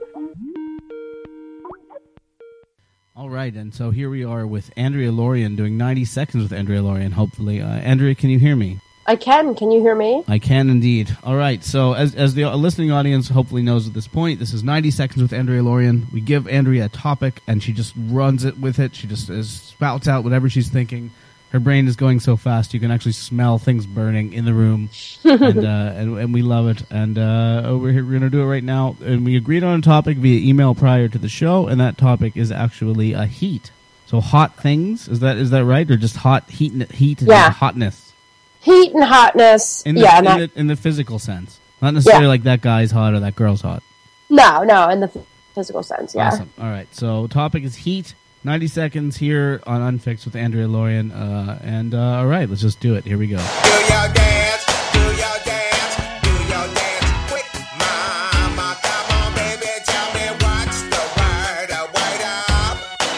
All right, and so here we are with Andrea Lorien doing ninety seconds with Andrea Lorien, hopefully. Uh, Andrea, can you hear me? I can. Can you hear me? I can indeed. All right, so as as the listening audience hopefully knows at this point, this is ninety seconds with Andrea Lorien. We give Andrea a topic, and she just runs it with it. She just is, spouts out whatever she's thinking. Her brain is going so fast, you can actually smell things burning in the room, and, uh, and and we love it. And uh, we're, here, we're going to do it right now. And we agreed on a topic via email prior to the show, and that topic is actually a heat. So hot things, is that is that right, or just hot heat? Heat and yeah. hotness. Heat and hotness. In the, yeah, in, that, the, in the physical sense, not necessarily yeah. like that guy's hot or that girl's hot. No, no, in the f- physical sense. Yeah. Awesome. All right. So topic is heat. ninety seconds here on Unfixed with Andrea Lorien. Uh, and, uh, all right, let's just do it. Here we go. Do your dance, do your dance, do your dance quick, mama. Come on, baby, tell me what's the word, uh, word up.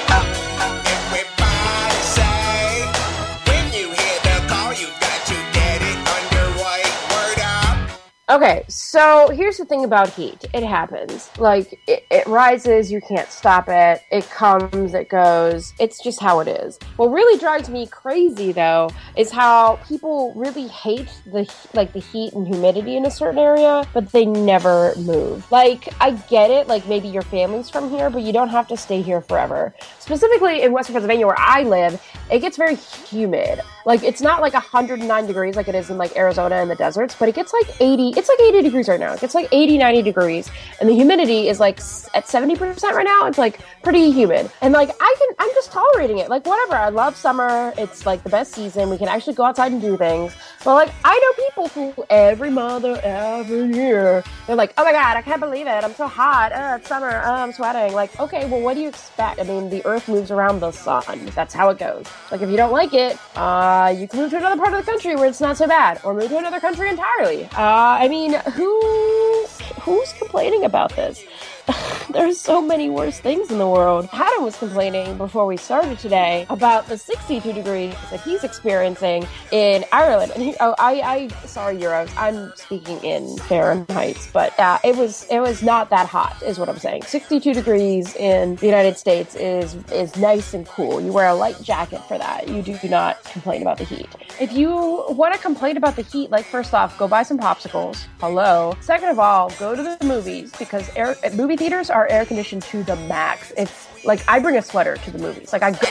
Everybody say, when you hear the call, you got to get it underway, word up. Okay, so here's the thing about heat. It happens. Like, it, it rises, you can't stop it. It comes, it goes. It's just how it is. What really drives me crazy, though, is how people really hate the like the heat and humidity in a certain area, but they never move. Like, I get it. Like, maybe your family's from here, but you don't have to stay here forever. Specifically in Western Pennsylvania, where I live, it gets very humid. Like, it's not like one hundred nine degrees like it is in, like, Arizona and the deserts, but it gets, like, eighty. It's, like, eighty degrees right now. It gets, like, eighty, ninety degrees. And the humidity is, like, at seventy percent right now. It's, like, pretty humid. And, like, I can, I'm just tolerating it. Like, whatever. I love summer. It's, like, the best season. We can actually go outside and do things. But, like, I know people who every mother, every year, they're like, oh, my God, I can't believe it. I'm so hot. Oh, it's summer. Oh, I'm sweating. Like, okay, well, what do you expect? I mean, the earth moves around the sun. That's how it goes. Like, if you don't like it, uh, you can move to another part of the country where it's not so bad, or move to another country entirely. Uh, I mean, who, who's complaining about this? There's so many worse things in the world. Adam was complaining before we started today about the sixty-two degrees that he's experiencing in Ireland. And he, oh, I, I, sorry, Euros. I'm speaking in Fahrenheit, but uh, it was, it was not that hot, is what I'm saying. sixty-two degrees in the United States is is nice and cool. You wear a light jacket for that. You do not complain about the heat. If you want to complain about the heat, like, first off, go buy some popsicles. Hello. Second of all, go to the movies, because air, movie theaters are air conditioned to the max. It's like, I bring a sweater to the movies. Like, I go.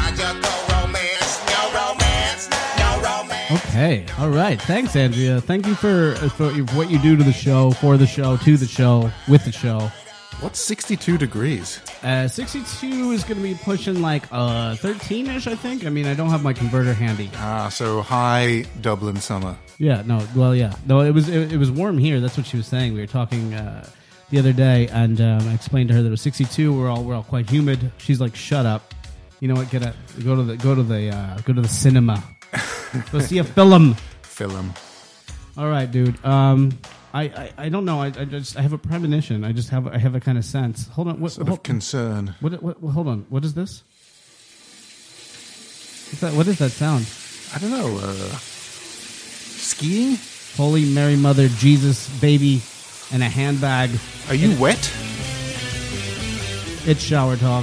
Okay, all right. Thanks, Andrea. Thank you for, for what you do to the show, for the show, to the show, with the show. What's sixty-two degrees? Uh, sixty-two is going to be pushing like uh, thirteen-ish, I think. I mean, I don't have my converter handy. Ah, so high Dublin summer. Yeah, no, well, yeah. No, it was it, it was warm here. That's what she was saying. We were talking uh, the other day, and um, I explained to her that it was sixty-two. We're all we're all quite humid. She's like, "Shut up." You know what? Get a go to the go to the uh, go to the cinema. Go see a film. Film. All right, dude. Um, I, I, I don't know. I, I just I have a premonition. I just have I have a kind of sense. Hold on. What Sort hold, of concern. What, what, what? Hold on. What is this? What's that? What is that sound? I don't know. Uh, skiing? Holy Mary, Mother, Jesus, baby, and a handbag. Are you wet? It's shower talk.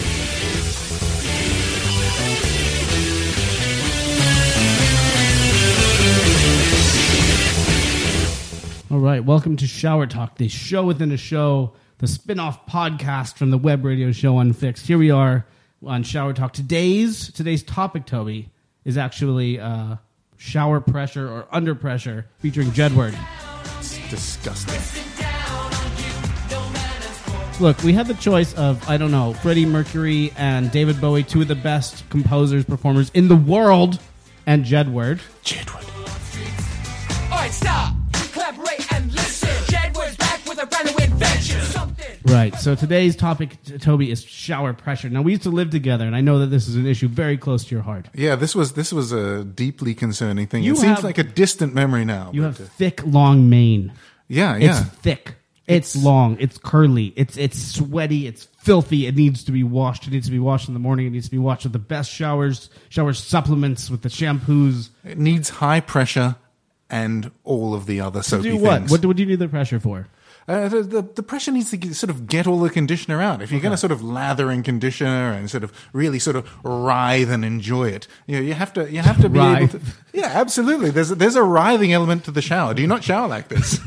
All right, welcome to Shower Talk, the show within a show, the spin-off podcast from the web radio show Unfixed. Here we are on Shower Talk. Today's today's topic, Toby, is actually uh, shower pressure or under pressure, featuring Jedward. It's disgusting. Look, we had the choice of, I don't know, Freddie Mercury and David Bowie, two of the best composers, performers in the world, and Jedward. Jedward. All right, stop. Collaborate and listen. Jedward's back with a brand new invention. Something. Right, so today's topic, t- Toby, is shower pressure. Now, we used to live together, and I know that this is an issue very close to your heart. Yeah, this was this was a deeply concerning thing. You it seems have- like a distant memory now. You but, have uh, thick, long mane. yeah, yeah. It's thick. It's, long. It's curly. It's it's sweaty. It's filthy. It needs to be washed. It needs to be washed in the morning. It needs to be washed with the best showers, shower supplements, with the shampoos. It needs high pressure and all of the other soapy Do what? things. What do, what do you need the pressure for? Uh, the, the, the pressure needs to get, sort of get all the conditioner out. If you're going to sort of lather and conditioner and sort of really sort of writhe and enjoy it, you know, you have to you have to be able Writhe. to. Yeah, absolutely. There's a, there's a writhing element to the shower. Do you not shower like this?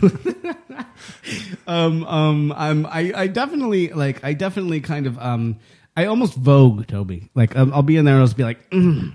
Um, um, I'm, I, I definitely like. I definitely kind of. Um, I almost vogue, Toby. Like, um, I'll be in there and I'll just be like, mm,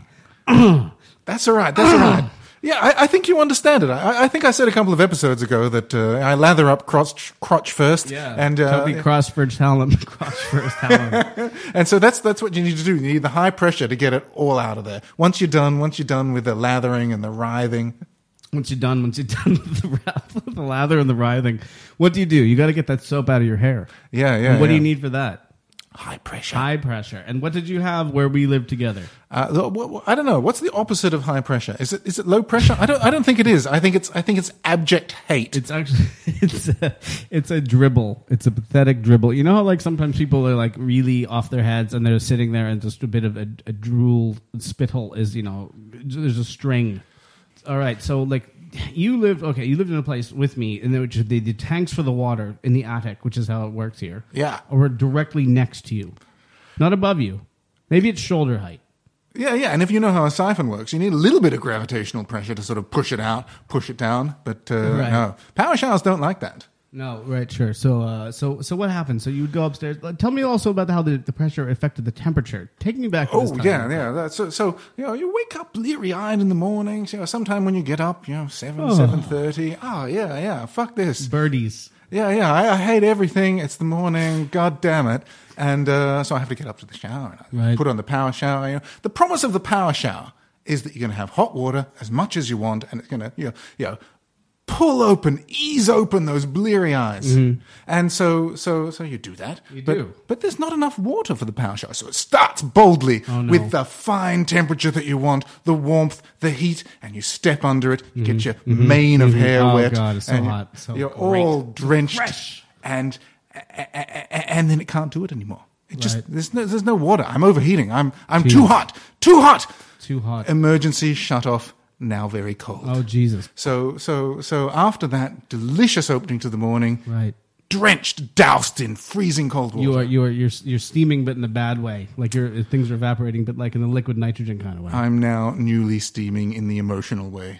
That's all right. That's all right. Yeah, I, I think you understand it. I, I think I said a couple of episodes ago that uh, I lather up crotch, crotch first, and uh, Toby Crossford Hallam, Crossford Hallam. and so that's that's what you need to do. You need the high pressure to get it all out of there. Once you're done, once you're done with the lathering and the writhing, Once you're done, once you're done with the, wrath, with the lather and the writhing, what do you do? You got to get that soap out of your hair. yeah, yeah. And what do yeah. you need for that? High pressure. High pressure. And what did you have where we lived together? Uh, the- what- what- I don't know. What's the opposite of high pressure? Is it is it low pressure? I don't I don't think it is. I think it's I think it's abject hate. It's actually it's a, it's a dribble. It's a pathetic dribble. You know how like sometimes people are like really off their heads and they're sitting there and just a bit of a, a drool spittle is, you know, there's a string. All right, so like you lived okay. You lived in a place with me, in which the, the tanks for the water in the attic, which is how it works here. Yeah. Were directly next to you, not above you. Maybe it's shoulder height. Yeah, yeah. And if you know how a siphon works, you need a little bit of gravitational pressure to sort of push it out, push it down. But uh, Right. no, power showers don't like that. No, right, sure. So, uh, so, so what happened? So you would go upstairs. Uh, Tell me also about how the, the pressure affected the temperature. Take me back to this Oh time. yeah, yeah. That's, so, so you know, you wake up bleary-eyed in the mornings. You know, sometime when you get up, you know, seven, Oh. seven thirty. Oh yeah, yeah. Fuck this. Birdies. Yeah, yeah. I, I hate everything. It's the morning. God damn it. And uh, so I have to get up to the shower and I Right. put on the power shower. You know, the promise of the power shower is that you're going to have hot water as much as you want, and it's going to, you know, you know, pull open, ease open those bleary eyes. And so, so, so you do that. Mm-hmm. You but, do. But there's not enough water for the power shower. So it starts boldly Oh, no. with the fine temperature that you want, the warmth, the heat, and you step under it. You get your mane of hair Oh, wet. God, it's so and hot. So you're great. all drenched. Fresh. And, a- a- a- and then it can't do it anymore. It just, Right. there's no, there's no water. I'm overheating. I'm, I'm too hot. Too hot. Too hot. Emergency shut off. Now very cold. Oh, Jesus. So, so, so after that delicious opening to the morning, Right. drenched, doused in freezing cold water. You are you are you're you're steaming, but in a bad way. Like your things are evaporating, but like in the liquid nitrogen kind of way. I'm now newly steaming in the emotional way.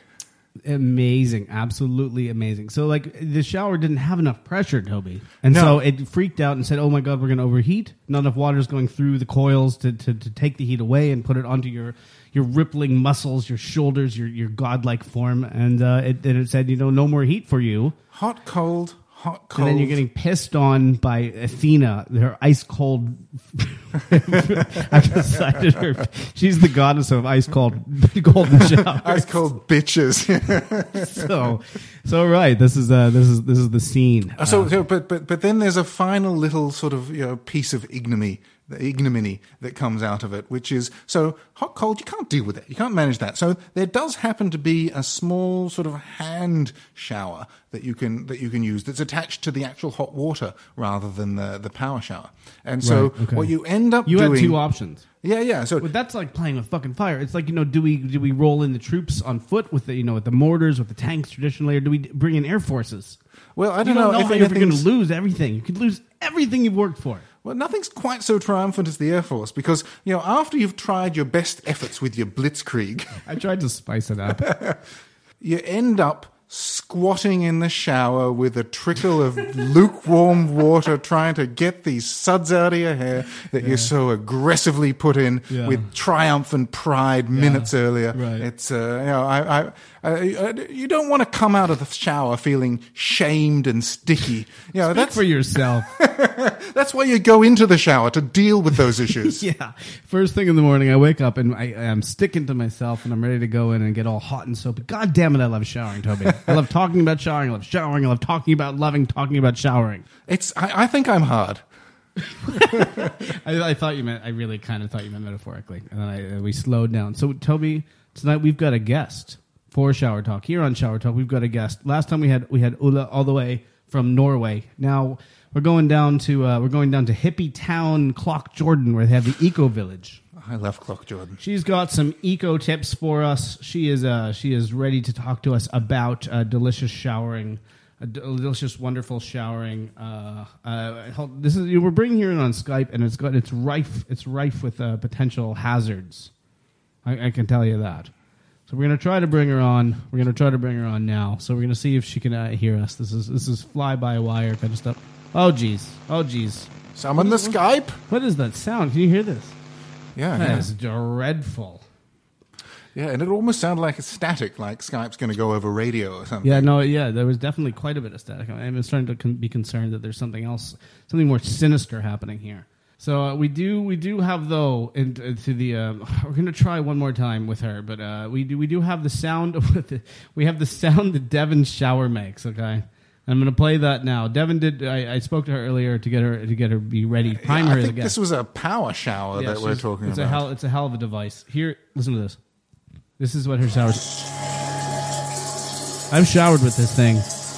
Amazing, absolutely amazing. So like the shower didn't have enough pressure, Toby, and No. so it freaked out and said, "Oh my God, we're going to overheat. Not enough water is going through the coils to, to to take the heat away and put it onto your your rippling muscles, your shoulders, your your godlike form." And uh, it and it said, "You know, no more heat for you." Hot, cold, hot, cold. And then you're getting pissed on by Athena, her ice cold. I've decided her. She's the goddess of ice cold golden shower. ice cold bitches. So, so right. This is uh, this is this is the scene. Uh, so, so, but but but then there's a final little sort of you know piece of ignominy, the ignominy that comes out of it, which is so hot cold. You can't deal with it. You can't manage that. So there does happen to be a small sort of hand shower that you can that you can use that's attached to the actual hot water rather than the the power shower. And so Right, okay. what you end up You doing, had two options. yeah, yeah. So But that's like playing with fucking fire. It's like, you know, do we do we roll in the troops on foot with the you know with the mortars with the tanks traditionally, or do we bring in air forces? well, I You don't don't know, know if how you're going to anything's- lose everything. You could lose everything you've worked for. Well, nothing's quite so triumphant as the Air Force because, you know, after you've tried your best efforts with your blitzkrieg, I tried to spice it up. you end up squatting in the shower with a trickle of lukewarm water trying to get these suds out of your hair that you so aggressively put in Yeah. with triumphant pride minutes earlier. Right. It's, uh, you know, I, I, Uh, uh, you don't want to come out of the shower feeling shamed and sticky. You know, Speak that's for yourself. that's why you go into the shower, to deal with those issues. Yeah. First thing in the morning, I wake up and I, I'm sticking to myself and I'm ready to go in and get all hot and soapy. God damn it, I love showering, Toby. I love talking about showering. I love showering. I love talking about loving talking about showering. It's. I, I think I'm hard. I, I thought you meant, I really kind of thought you meant metaphorically. And then I, uh, we slowed down. So, Toby, tonight we've got a guest for Shower Talk. Here on Shower Talk, we've got a guest. Last time we had we had Ulla all the way from Norway. Now we're going down to uh, we're going down to hippie town Clock Jordan, where they have the Eco Village. I love Clock Jordan. She's got some eco tips for us. She is uh, she is ready to talk to us about uh, delicious showering. A delicious, wonderful showering. Uh, uh, this is we're bringing her in on Skype, and it's got it's rife. It's rife with uh, potential hazards. I, I can tell you that. So we're gonna try to bring her on. We're gonna try to bring her on now. So we're gonna see if she can uh, hear us. This is this is fly by wire kind of stuff. Oh geez. Oh geez. Summon the Skype. What is that sound? Can you hear this? Yeah, That yeah. is dreadful. Yeah, and it almost sounded like it's static, like Skype's going to go over radio or something. Yeah, no, yeah, there was definitely quite a bit of static. I'm starting to con- be concerned that there's something else, something more sinister happening here. So uh, we do, we do have though into, into the. Uh, we're going to try one more time with her, but uh, we do, we do have the sound of the, we have the sound that Devin's shower makes. Okay, I'm going to play that now. Devin did. I, I spoke to her earlier to get her to get her be ready. Prime Yeah, her I as a think guest. this was a power shower Yeah, that we're she's- talking it's about. A hell, it's a hell of a device. Here, listen to this. This is what her shower. I've showered with this thing.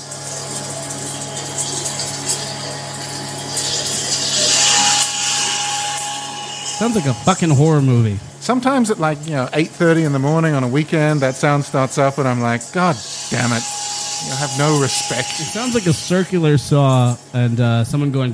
Sounds like a fucking horror movie. Sometimes at like, you know, eight thirty in the morning on a weekend, that sound starts up and I'm like, God damn it. You have no respect. It sounds like a circular saw and uh, someone going.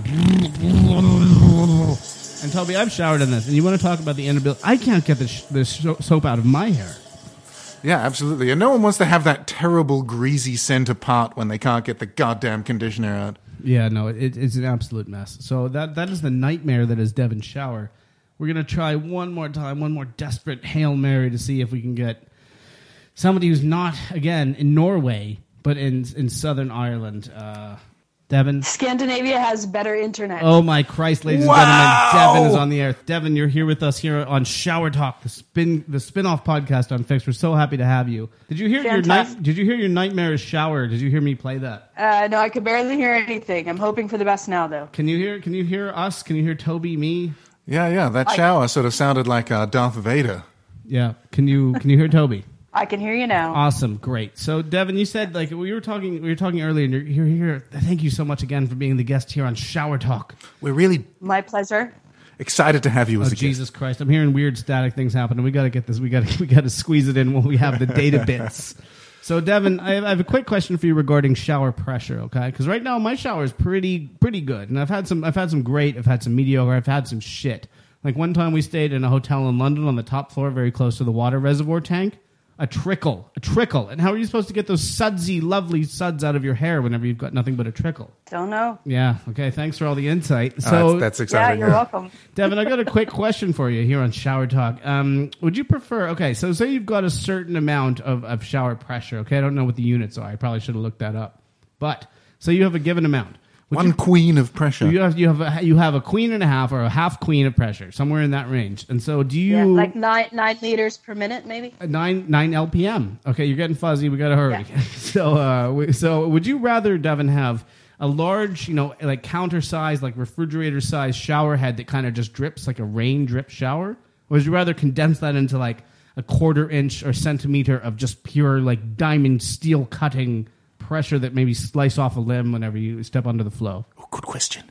And Toby, I've showered in this, and you want to talk about the inability? I can't get this, this soap out of my hair. Yeah, absolutely. And no one wants to have that terrible greasy center part when they can't get the goddamn conditioner out. Yeah, no, it, it's an absolute mess. So that that is the nightmare that is Devin's shower. We're going to try one more time, one more desperate Hail Mary to see if we can get somebody who's not, again, in Norway, but in in Southern Ireland. Uh, Devin? Scandinavia has better internet. Oh, my Christ, ladies Wow! and gentlemen. Devin is on the air. Devin, you're here with us here on Shower Talk, the spin the spin-off podcast on Fix. We're so happy to have you. Did you hear your Fantastic. night? Did you hear your nightmarish shower? Did you hear me play that? Uh, no, I could barely hear anything. I'm hoping for the best now, though. Can you hear? Can you hear us? Can you hear Toby? Me? Yeah, yeah, that shower sort of sounded like uh, Darth Vader. Yeah. Can you? Can you hear Toby? I can hear you now. Awesome, great. So, Devin, you said like we were talking. We were talking earlier, and you're, you're here. Thank you so much again for being the guest here on Shower Talk. We're really My pleasure. excited to have you Oh, as a Jesus Christ! I'm hearing weird static things happen, and we got to get this. We got to we got to squeeze it in when we have the data bits. So, Devin, I have, I have a quick question for you regarding shower pressure. Okay, because right now my shower is pretty pretty good, and I've had some I've had some great, I've had some mediocre, I've had some shit. Like one time we stayed in a hotel in London on the top floor, very close to the water reservoir tank. A trickle, a trickle. And how are you supposed to get those sudsy, lovely suds out of your hair whenever you've got nothing but a trickle? Don't know. Yeah. Okay. Thanks for all the insight. Oh, So, that's, that's Yeah, exciting. you're welcome. Devin, I got a quick question for you here on Shower Talk. Um, would you prefer? Okay, so say you've got a certain amount of, of shower pressure. Okay, I don't know what the units are. I probably should have looked that up. But so you have a given amount. Would One you, queen of pressure. you have you have a, you have a queen and a half or a half queen of pressure somewhere in that range. And so do you Yeah, like nine nine liters per minute, maybe. Uh, Nine nine L P M. Okay, you're getting fuzzy. We got to hurry. Yeah. so, uh, we, so would you rather, Devin, have a large, you know, like counter size, like refrigerator size shower head that kind of just drips like a rain drip shower, or would you rather condense that into like a quarter inch or centimeter of just pure like diamond steel cutting pressure that maybe slice off a limb whenever you step onto the flow? Oh, good question.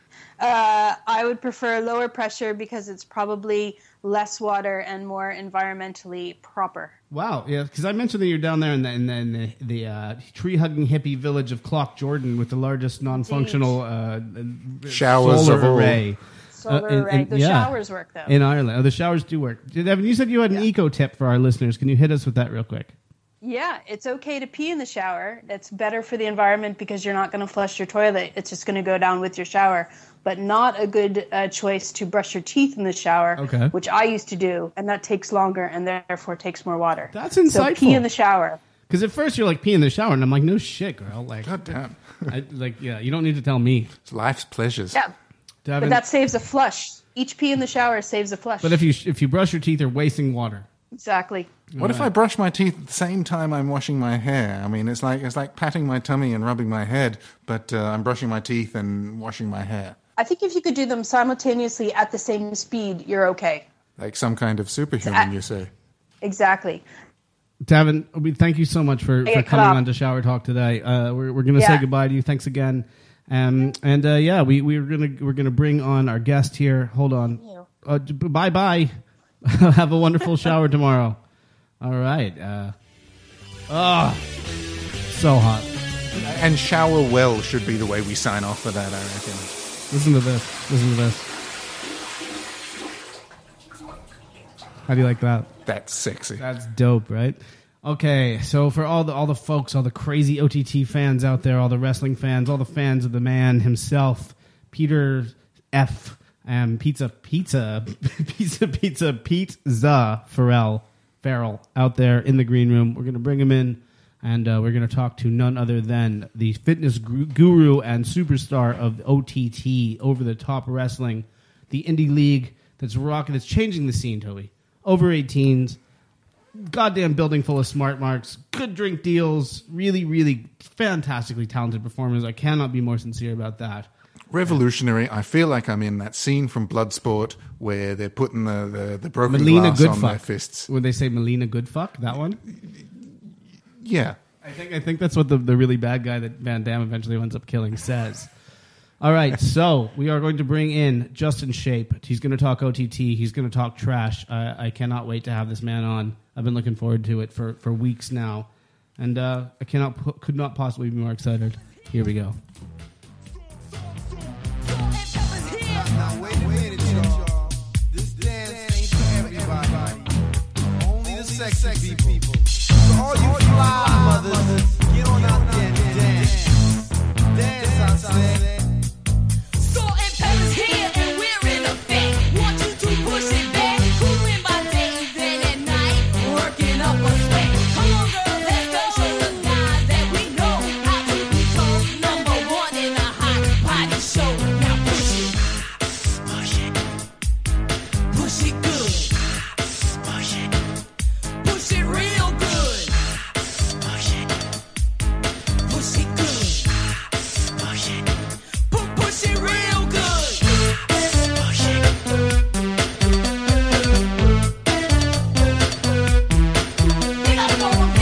Uh, I would prefer lower pressure because it's probably less water and more environmentally proper. Wow, yeah, because I mentioned that you're down there in the in the, in the, the uh, tree-hugging hippie village of Clock Jordan with the largest non-functional uh, Showers solar of all. array. Solar Uh, in- array. in- The yeah. showers work, though. In Ireland. Oh, the showers do work. Evan, you said you had an eco tip for our listeners. Can you hit us with that real quick? Yeah, it's okay to pee in the shower. That's better for the environment because you're not going to flush your toilet. It's just going to go down with your shower. But not a good uh, choice to brush your teeth in the shower, Okay. which I used to do, and that takes longer and therefore takes more water. That's So insightful. pee in the shower. Because at first you're like pee in the shower, and I'm like, no shit, girl. Like, God damn. I, like, yeah, you don't need to tell me. It's life's pleasures. Yeah, Devin, but that saves a flush. Each pee in the shower saves a flush. but if you if you brush your teeth, you're wasting water. exactly. What if I brush my teeth at the same time I'm washing my hair? I mean, it's like it's like patting my tummy and rubbing my head, but uh, I'm brushing my teeth and washing my hair. I think if you could do them simultaneously at the same speed, you're okay. Like some kind of superhuman, I- you say. Exactly. Davin, we thank you so much for, for get cut coming off. on to Shower Talk today. Uh, we're we're gonna Yeah. say goodbye to you. Thanks again. Um, and uh, yeah, we we're gonna we're gonna bring on our guest here. Hold on. Uh, bye bye. Have a wonderful shower tomorrow. All right. Uh, oh, so hot. And shower well should be the way we sign off for that, I reckon. Listen to this. Listen to this. How do you like that? That's sexy. That's dope, right? Okay, so for all the all the folks, all the crazy O T T fans out there, all the wrestling fans, all the fans of the man himself, Peter F. Um, pizza, pizza, pizza, pizza, Pete Za Farrell, Farrell out there in the green room. We're gonna bring him in, and uh, we're gonna talk to none other than the fitness guru, guru and superstar of O T T, Over the Top Wrestling, the indie league that's rocking, that's changing the scene. Toby, over eighteens. Goddamn building full of smart marks, good drink deals, really, really fantastically talented performers. I cannot be more sincere about that. Revolutionary. I feel like I'm in that scene from Bloodsport where they're putting the, the, the broken Melina glass on their Goodfuck. fists. Would they say Melina Goodfuck? That one? Yeah. I think I think that's what the, the really bad guy that Van Damme eventually ends up killing says. All right, so we are going to bring in Justin Shape. He's going to talk O T T. He's going to talk trash. I, I cannot wait to have this man on. I've been looking forward to it for, for weeks now, and uh, I cannot pu- could not possibly be more excited. Here we go. Now wait a minute, y'all. This dance ain't for everybody. Only the sexy people. So all you fly mothers, get on out there and dance. Dance, I said. Salt and pepper's here and we're in effect. Want you to push it back. Cooling by day, then at night, working up a sweat. Come on, girl, let's go. Show the guys that we know how to become number one in a hot party show. Now push it, push it, push it good, push it, push it real good, push it, push it good, push it. Push it real good. Push it. We gotta go with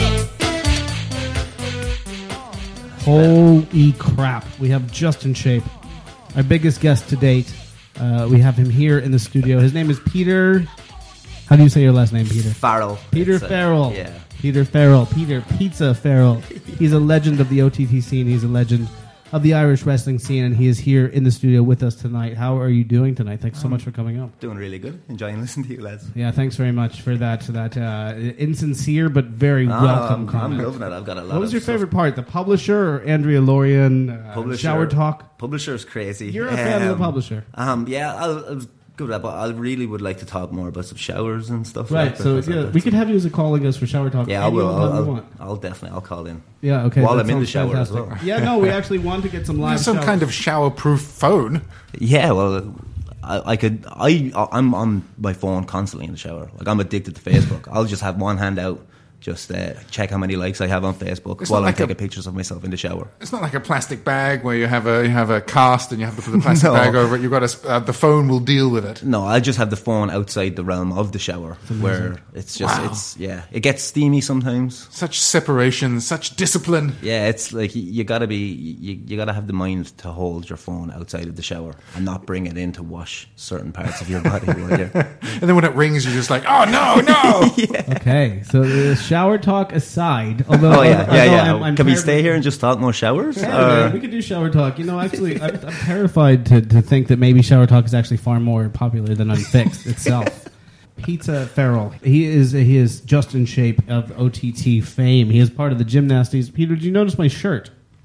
this. Holy crap. We have Justin Shape, our biggest guest to date. Uh, we have him here in the studio. His name is Peter. How do you say your last name, Peter? Farrell. Peter It's, uh, Farrell. yeah. Peter Farrell. Peter Pizza Farrell. He's a legend of the O T T scene. He's a legend of the Irish wrestling scene, and he is here in the studio with us tonight. How are you doing tonight? Thanks so much for coming up. Doing really good. Enjoying listening to you, lads. Yeah, thanks very much for that that uh, insincere but very No, welcome I'm, comment. I'm loving it. I've got a lot What was of your stuff. favorite part? The publisher or Andrea Lorian? Uh, Publisher. Shower Talk? Publisher's crazy. You're a fan of the Um, publisher. Um, yeah, I'll, I'll good with that, but I really would like to talk more about some showers and stuff. Right, like that. so That's- yeah, that's- we could have you as a calling us for Shower Talk. Yeah, I any will. other time I'll, you I'll, want. I'll definitely. I'll call in. Yeah, okay. While that I'm in the sounds shower as fantastic. well. Yeah, no, we actually want to get some live There's some shows. kind of shower-proof phone. Yeah, well, I, I could. I I'm on my phone constantly in the shower. Like I'm addicted to Facebook. I'll just have one hand out, just uh, check how many likes I have on Facebook It's while not I'm like a- taking pictures of myself in the shower. It's not like a plastic bag where you have a you have a cast and you have to put the plastic No. bag over it. You've got a, uh, the phone will deal with it. No, I just have the phone outside the realm of the shower, where it's just Wow. it's yeah, it gets steamy sometimes. Such separation, such discipline. Yeah, it's like you, you gotta be you, you gotta have the mind to hold your phone outside of the shower and not bring it in to wash certain parts of your body. While you're, And then when it rings, you're just like, oh no, no. Okay, so the Shower Talk aside, although oh yeah, although yeah, yeah. I'm, I'm Can we terrified- stay here and just talk more showers? Yeah, Or- man, we could do Shower Talk. You know, actually, I'm, I'm terrified to, to think that maybe Shower Talk is actually far more popular than Unfixed itself. Pizza Farrell. He is he is Justin Shape of O T T fame. He is part of the Gymnasties. Peter, did you notice my shirt?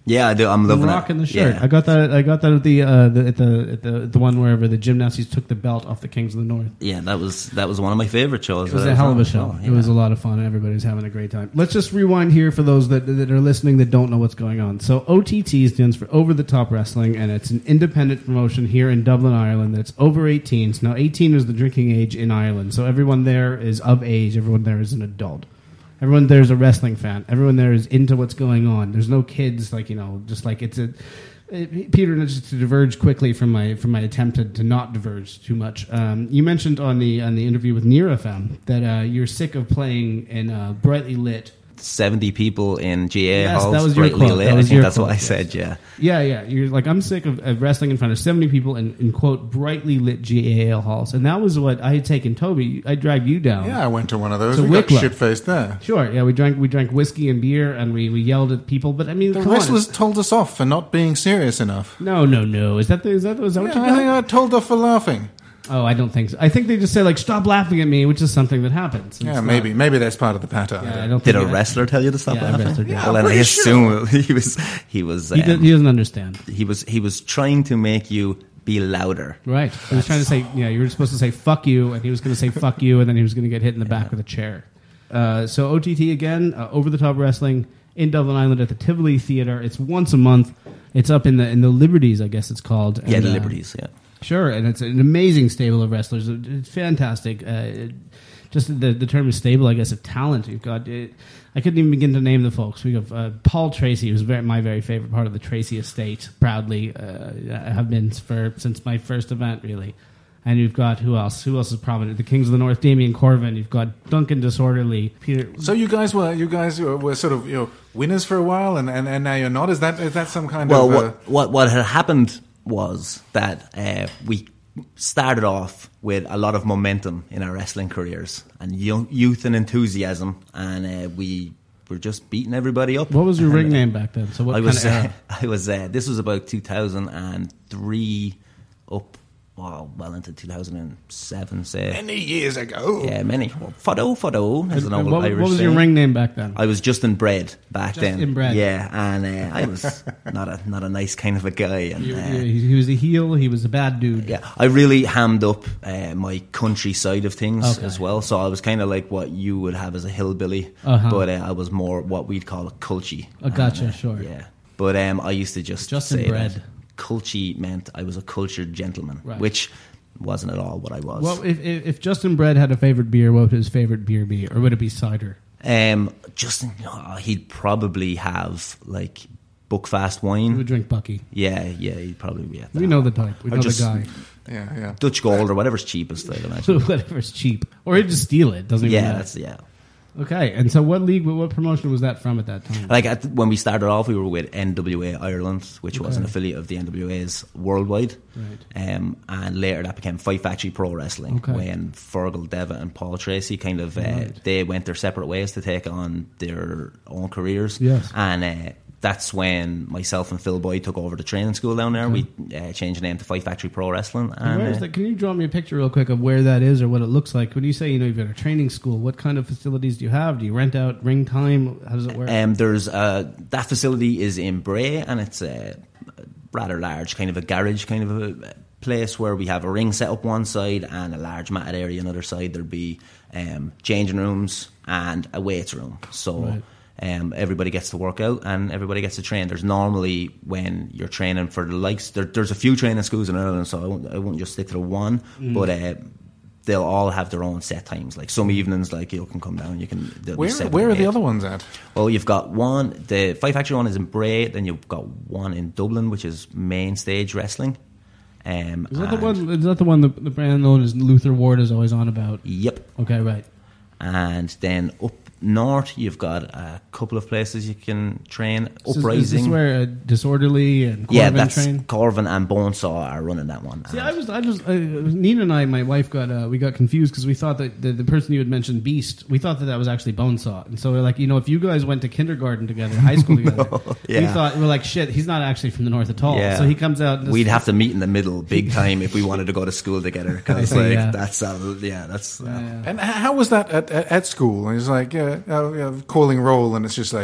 Yeah, I do. I'm loving I'm it. rocking the shirt. Yeah. I got that. I got that at the, uh, the at the at the the one wherever the gymnastics took the belt off the Kings of the North. Yeah, that was that was one of my favorite shows. It was that I a hell of a on. show. Oh, It was a lot of fun. Everybody was having a great time. Let's just rewind here for those that that are listening that don't know what's going on. So O T T stands for Over the Top Wrestling, and it's an independent promotion here in Dublin, Ireland. That's over eighteens. Now, eighteen is the drinking age in Ireland, so everyone there is of age. Everyone there is an adult. Everyone there is a wrestling fan. Everyone there is into what's going on. There's no kids, like, you know, just like it's a... It, Peter, just to diverge quickly from my from my attempt to, to not diverge too much, um, you mentioned on the on the interview with Near F M that uh, you're sick of playing in uh, brightly lit. seventy people in G A Yes, halls. that was your brightly quote. lit. That was I think your that's quote, what I yes. said. Yeah. Yeah, yeah. You're like, I'm sick of, of wrestling in front of seventy people in, in quote brightly lit G A L halls, and that was what I had taken Toby. I dragged you down. Yeah, I went to one of those. To We got Wicklow. shit faced there. Sure. Yeah, we drank we drank whiskey and beer, and we, we yelled at people. But I mean, The come on. wrestlers told us off for not being serious enough. No, no, no. Is that the, is that, is that what Yeah, you I got? think I told off for laughing. Oh, I don't think so. I think they just say, like, stop laughing at me, which is something that happens. It's Yeah, not- maybe maybe that's part of the patter. Yeah, I don't Did think a it- wrestler tell you to stop Yeah, a laughing? wrestler did. Well, then I pretty assume he was he was He, um, does, he doesn't understand. he was he was trying to make you be louder. Right. He was trying to say, yeah, you were supposed to say fuck you, and he was going to say fuck you, and then he was going to get hit in the back with a chair. Uh, so O T T again, uh, Over the Top Wrestling in Dublin, Ireland at the Tivoli Theatre. It's once a month. It's up in the in the Liberties, I guess it's called. Yeah, And, the uh, Liberties. Yeah. Sure, and it's an amazing stable of wrestlers. It's fantastic. Uh, just the the term is stable, I guess, of talent. You've got. It, I couldn't even begin to name the folks. We have uh, Paul Tracy, who's very, my very favorite part of the Tracy estate. Proudly, uh, I have been for since my first event, really. And you've got who else? Who else is prominent? The Kings of the North, Damien Corvin. You've got Duncan Disorderly, Peter. So you guys were you guys were, were sort of you know winners for a while, and, and, and now you're not. Is that is that some kind Well, of? Uh, what, what what had happened was that uh, we started off with a lot of momentum in our wrestling careers and young, youth and enthusiasm, and uh, we were just beating everybody up. What was your And, ring uh, name back then? So what I kind was of era? uh, I was uh, this was about two thousand three up. Well, well into two thousand seven, say. many years ago. Yeah, many. Well, Fado, Fado, as an And old what, Irish what was saying. your ring name back then? I was Justin Bread back Justin then. Bread. Yeah, and uh, I was not a not a nice kind of a guy. And You- uh, you- he was a heel. He was a bad dude. yeah, I really hammed up uh, my country side of things Okay. as well. So I was kind of like what you would have as a hillbilly, Uh-huh. but uh, I was more what we'd call a culchie. Oh, gotcha, And, uh, sure. Yeah, but um, I used to just Justin say Bread. that culchie meant I was a cultured gentleman, Right. which wasn't at all what I was. Well, if, if if Justin Bread had a favorite beer, what would his favorite beer be, or would it be cider? Um, Justin, oh, he'd probably have like Buckfast He wine. would drink Bucky. Yeah, yeah, he'd probably be. At that. We know the type. We Or know just the guy. Yeah, yeah. Dutch Gold or whatever's cheapest, I'd imagine. Whatever's cheap, or he'd just steal it. Doesn't even Yeah, matter. that's yeah. Okay, and so what league, what promotion was that from at that time? Like at, when we started off, we were with N W A Ireland, which was an Okay. affiliate of the N W A's worldwide. Right. Um, and later that became Fight Factory Pro Wrestling, Okay. when Fergal Devitt and Paul Tracy kind of uh, Right. they went their separate ways to take on their own careers. Yes. And uh, that's when myself and Phil Boyd took over the training school down there. Okay. We uh, changed the name to Fight Factory Pro Wrestling. And And where is uh, that? Can you draw me a picture real quick of where that is or what it looks like? When you say, you know, you've got a training school, what kind of facilities do you have? Do you rent out ring time? How does it work? Um, there's uh, that facility is in Bray, and it's a rather large, kind of a garage kind of a place where we have a ring set up one side and a large matted area another side. There'd be um, changing rooms and a weights room. So Right. um, everybody gets to work out and everybody gets to train. There's normally when you're training for the likes, there, there's a few training schools in Ireland, so I won't, I won't just stick to the one, Mm. but. Uh, They'll all have their own set times. Like some evenings, like you can come down. You can. there'll be Where seven where or are the eight. other ones at? Well, you've got one. The Fight Factory one is in Bray. Then you've got one in Dublin, which is main stage wrestling. Um, is that the and- one? Is that the one the, the brand known as Luther Ward is always on about? Yep. Okay, right. And then up north, you've got a couple of places you can train. Is, Uprising. is this where uh, Disorderly and Corvin yeah, that's train? Corvin and Bonesaw are running that one. See, And- I was, I just, uh, Nina and I, my wife, got uh, we got confused because we thought that the, the person you had mentioned, Beast, we thought that that was actually Bonesaw, and so we're like, you know, if you guys went to kindergarten together, high school together, we yeah. thought we're like, shit, he's not actually from the north at all. Yeah. So he comes out. And We'd have to meet in the middle, big time, if we wanted to go to school together. Because I see, like yeah. that's uh, yeah, that's. Uh, And h- how was that at, at, at school? It's like uh, uh, uh, calling roll, and it's just like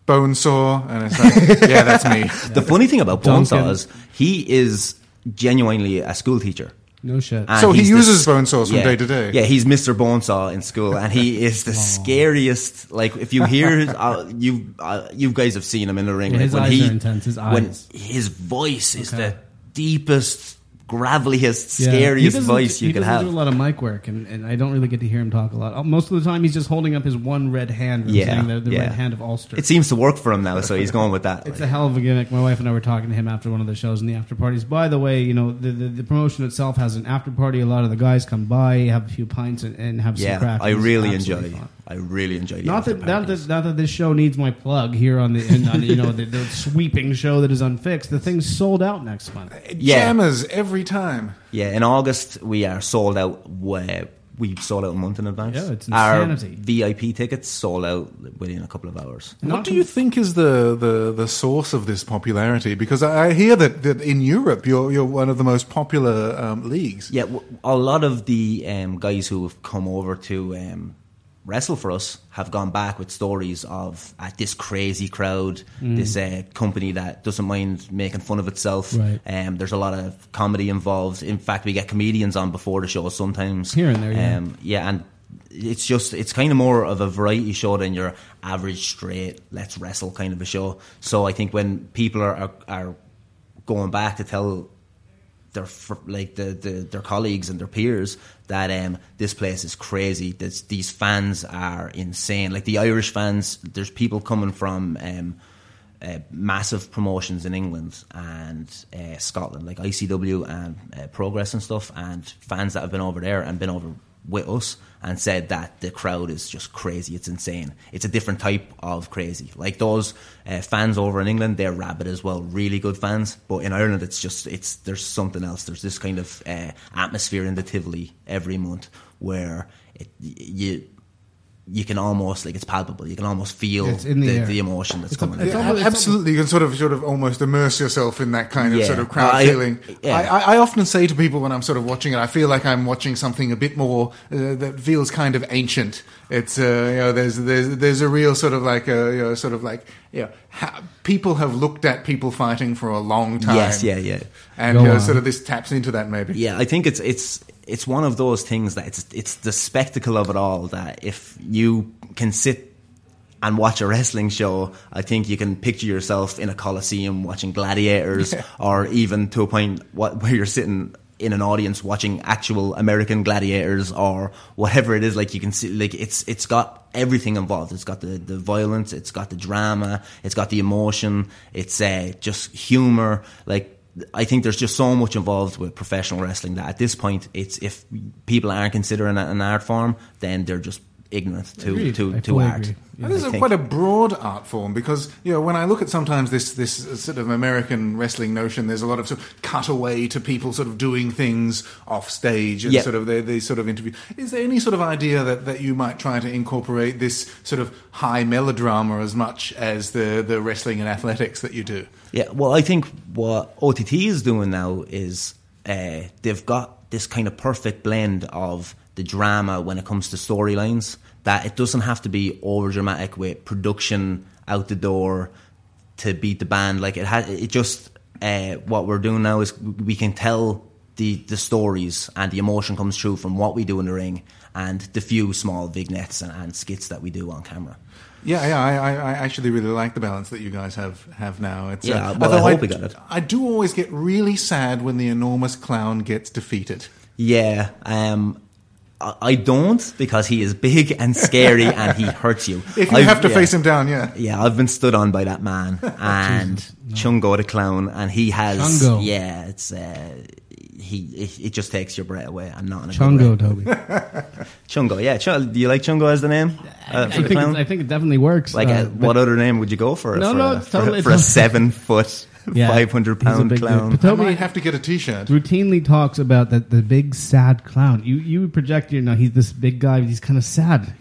Bonesaw, and it's like, yeah, that's me. The funny thing about Duncan. Bonesaw is he is genuinely a school teacher. No shit. And So he he's the uses s- Bonesaws from yeah, day to day. Yeah, he's Mister Bonesaw in school, and he is the scariest. Like, if you hear his, uh, you uh, you guys have seen him in the ring. Yeah, like, his when eyes he, are intense, his when eyes. his voice is Okay. the deepest, graveliest, Yeah. He scariest doesn't- voice you he could doesn't have. do a lot of mic work, and, and I don't really get to hear him talk a lot. Uh, Most of the time, he's just holding up his one red hand and Yeah, saying the, the yeah. red hand of Ulster. It seems to work for him now, so he's going with that. It's like. a hell of a gimmick. My wife and I were talking to him after one of the shows in the after parties. By the way, you know, the, the, the promotion itself has an after party. A lot of the guys come by, have a few pints, and, and have some Yeah, crack. I It's really absolutely enjoy. fun. I really enjoy. The Not after that, not parties. that not that this show needs my plug here on the in, on, you know the, the sweeping show that is unfixed. The thing's sold out next month. Yeah. Jammers every time. Yeah, in August we are sold out. Where we sold out a month in advance. Yeah, it's Our insanity. V I P tickets sold out within a couple of hours. What do you think is the, the, the source of this popularity? Because I I hear that, that in Europe you're you're one of the most popular um, leagues. Yeah, w- a lot of the um, guys who have come over to um, wrestle for us have gone back with stories of uh, this crazy crowd, Mm. this uh, company that doesn't mind making fun of itself. Right. Um, there's a lot of comedy involved. In fact, we get comedians on before the show sometimes. Here and there, yeah. Um, yeah, and it's just it's kind of more of a variety show than your average straight let's wrestle kind of a show. So I think when people are are, are going back to tell their fr- like the, the their colleagues and their peers that um this place is crazy, this, these fans are insane, like the Irish fans, there's people coming from um uh, massive promotions in England and uh, Scotland, like I C W and uh, Progress and stuff, and fans that have been over there and been over with us and said that the crowd is just crazy, it's insane. It's a different type of crazy. Like those uh, fans over in England, they're rabid as well, really good fans. But in Ireland, it's just it's there's something else. There's this kind of uh, atmosphere in the Tivoli every month where it, you you can almost like it's palpable. You can almost feel It's in the the, air. the emotion that's It's a- coming. it's out. almost- Yeah, absolutely, you can sort of sort of almost immerse yourself in that kind of Yeah. sort of crowd I- feeling. yeah. I, I, I often say to people when I'm sort of watching it, I feel like I'm watching something a bit more uh, that feels kind of ancient. It's uh, you know, there's there's there's a real sort of like a you know, sort of like you know, ha- people have looked at people fighting for a long time. Yes, yeah, yeah. and Go uh, on. sort of this taps into that maybe. Yeah, I think it's it's it's one of those things that it's it's the spectacle of it all, that if you can sit and watch a wrestling show, I think you can picture yourself in a coliseum watching gladiators, Yeah. or even to a point what, where you're sitting in an audience watching actual American gladiators or whatever it is. Like you can see, like it's it's got everything involved. It's got the, the violence, it's got the drama, it's got the emotion, it's uh, just humor. Like I think there's just so much involved with professional wrestling that at this point, it's if people aren't considering it an art form, then they're just ignorant to Agreed. to, I to fully art. agree. And this I is think. quite a broad art form because, you know, when I look at sometimes this this sort of American wrestling notion, there's a lot of sort of cutaway to people sort of doing things off stage and Yeah. sort of they, they sort of interview. Is there any sort of idea that, that you might try to incorporate this sort of high melodrama as much as the, the wrestling and athletics that you do? Yeah, well, I think what O T T is doing now is uh, they've got this kind of perfect blend of the drama when it comes to storylines, that it doesn't have to be over dramatic with production out the door to beat the band. Like it has, it just uh, what we're doing now is we can tell the the stories and the emotion comes through from what we do in the ring and the few small vignettes and, and skits that we do on camera. Yeah, yeah, I, I, I actually really like the balance that you guys have, have now. It's, Yeah, uh, well, I although hope we got it. I do always get really sad when the enormous clown gets defeated. Yeah, um, I I don't, because he is big and scary and he hurts you. If you I've- have to yeah. face him down, yeah. Yeah, I've been stood on by that man and Chungo the clown, and he has Chungo. yeah, it's uh, he it, it just takes your breath away and not in a good way. Chungo, Toby. Chungo, yeah. Ch- do you like Chungo as the name uh, I for the think, clown? it's, I think it definitely works. Like, uh, uh, but- what other name would you go for? No, for no, a, it's for, a- totally- for a seven foot, Yeah, five hundred he's a pound big dude. clown. But I Toby might have to get a T-shirt. routinely talks about that the big sad clown. You you project, you know, he's this big guy, but he's kind of sad, you know.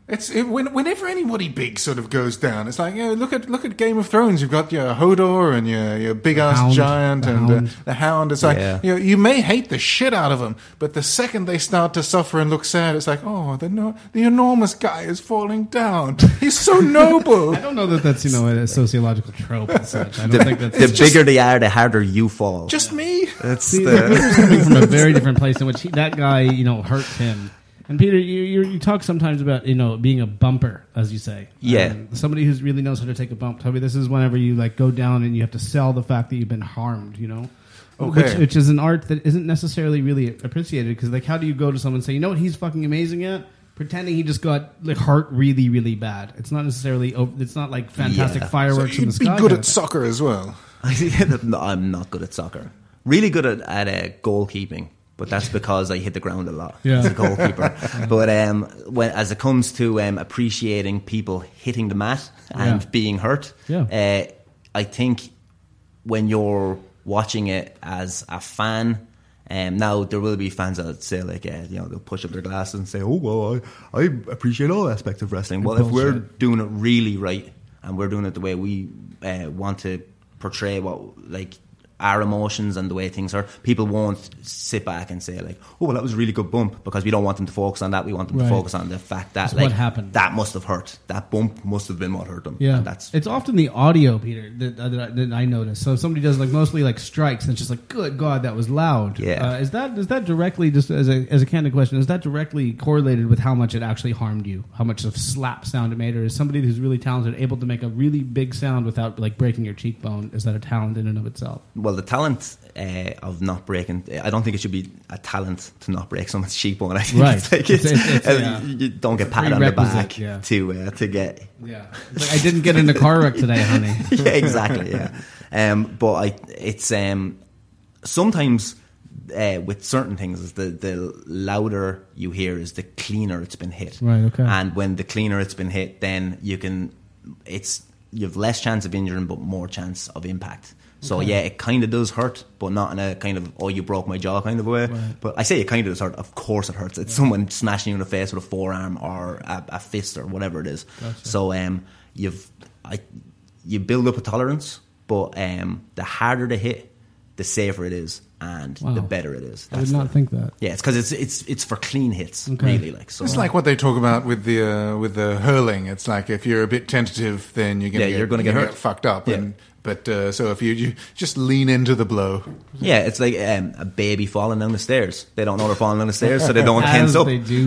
It's it, when, whenever anybody big sort of goes down, it's like, yeah, look at look at Game of Thrones. You've got your Hodor and your your big ass Hound, giant the and Hound. Uh, the Hound. It's like Yeah. you know, you may hate the shit out of them, but the second they start to suffer and look sad, it's like, oh, the no, the enormous guy is falling down. He's so noble. I don't know that that's you know a sociological trope and such. I don't The, think that's the bigger they are, the harder you fall. Just me. That's See, the, Peter's coming from a very different place in which he, that guy, you know, hurt him. And Peter, you, you you talk sometimes about you know being a bumper, as you say. Yeah. Um, somebody who really knows how to take a bump. Toby, this is whenever you like go down and you have to sell the fact that you've been harmed. You know, Okay. which which is an art that isn't necessarily really appreciated because like how do you go to someone and say you know what he's fucking amazing at? Pretending he just got like hurt really really bad. It's not necessarily. oh, It's not like fantastic Yeah. So fireworks in the you'd be sky. good kind at of thing. soccer as well. No, I'm not good at soccer. Really good at, at uh, goalkeeping, but that's because I hit the ground a lot Yeah. as a goalkeeper. But um, when as it comes to um, appreciating people hitting the mat and Yeah. being hurt, Yeah. uh, I think when you're watching it as a fan. Um, now there will be fans that say like, uh, you know, they'll push up their glasses and say, "Oh well, I, I appreciate all aspects of wrestling." Well, if we're Bullshit. doing it really right and we're doing it the way we uh, want to portray what like our emotions and the way things are, people won't sit back and say like, "Oh well, that was a really good bump," because we don't want them to focus on that. We want them Right. to focus on the fact that It's like what happened. that must have hurt. That bump must have been what hurt them. Yeah, and that's it's often the audio, Peter, that, that, I- that I notice. So if somebody does like mostly like strikes, and it's just like, good God, that was loud. Yeah. uh, is that is that directly just as a as a candid question? Is that directly correlated with how much it actually harmed you? How much of slap sound it made, or is somebody who's really talented able to make a really big sound without like breaking your cheekbone? Is that a talent in and of itself? well, the talent uh, of not breaking. I don't think it should be a talent to not break someone's cheekbone. I think Right. it's like It's- it's, it's- it's, uh, yeah. you don't get patted on the Prerequisite, back yeah. to uh, to get. Yeah, it's like I didn't get in a car wreck today, honey. Yeah, exactly. Yeah, um, but I, it's um, sometimes uh, with certain things, is the the louder you hear is the cleaner it's been hit. Right, okay. And when the cleaner it's been hit, then you can, it's you have less chance of injuring, but more chance of impact. So Okay. yeah, it kind of does hurt, but not in a kind of oh you broke my jaw kind of way. Right. But I say it kind of does hurt. Of course it hurts. It's someone smashing you in the face with a forearm or a, a fist or whatever it is. Gotcha. So um, you've I, you build up a tolerance, but um, the harder the hit, the safer it is, and Wow. the better it is. I did That's not the- think that. Yeah, it's because it's it's it's for clean hits, Okay. really. Like so, It's like what they talk about with the uh, with the hurling. It's like if you're a bit tentative, then you're gonna Yeah, get, you're gonna get hurt. fucked up. Yeah. And but uh, so if you, you just lean into the blow, yeah, it's like um, a baby falling down the stairs. They don't know they're falling down the stairs, so they don't As tense up. they do.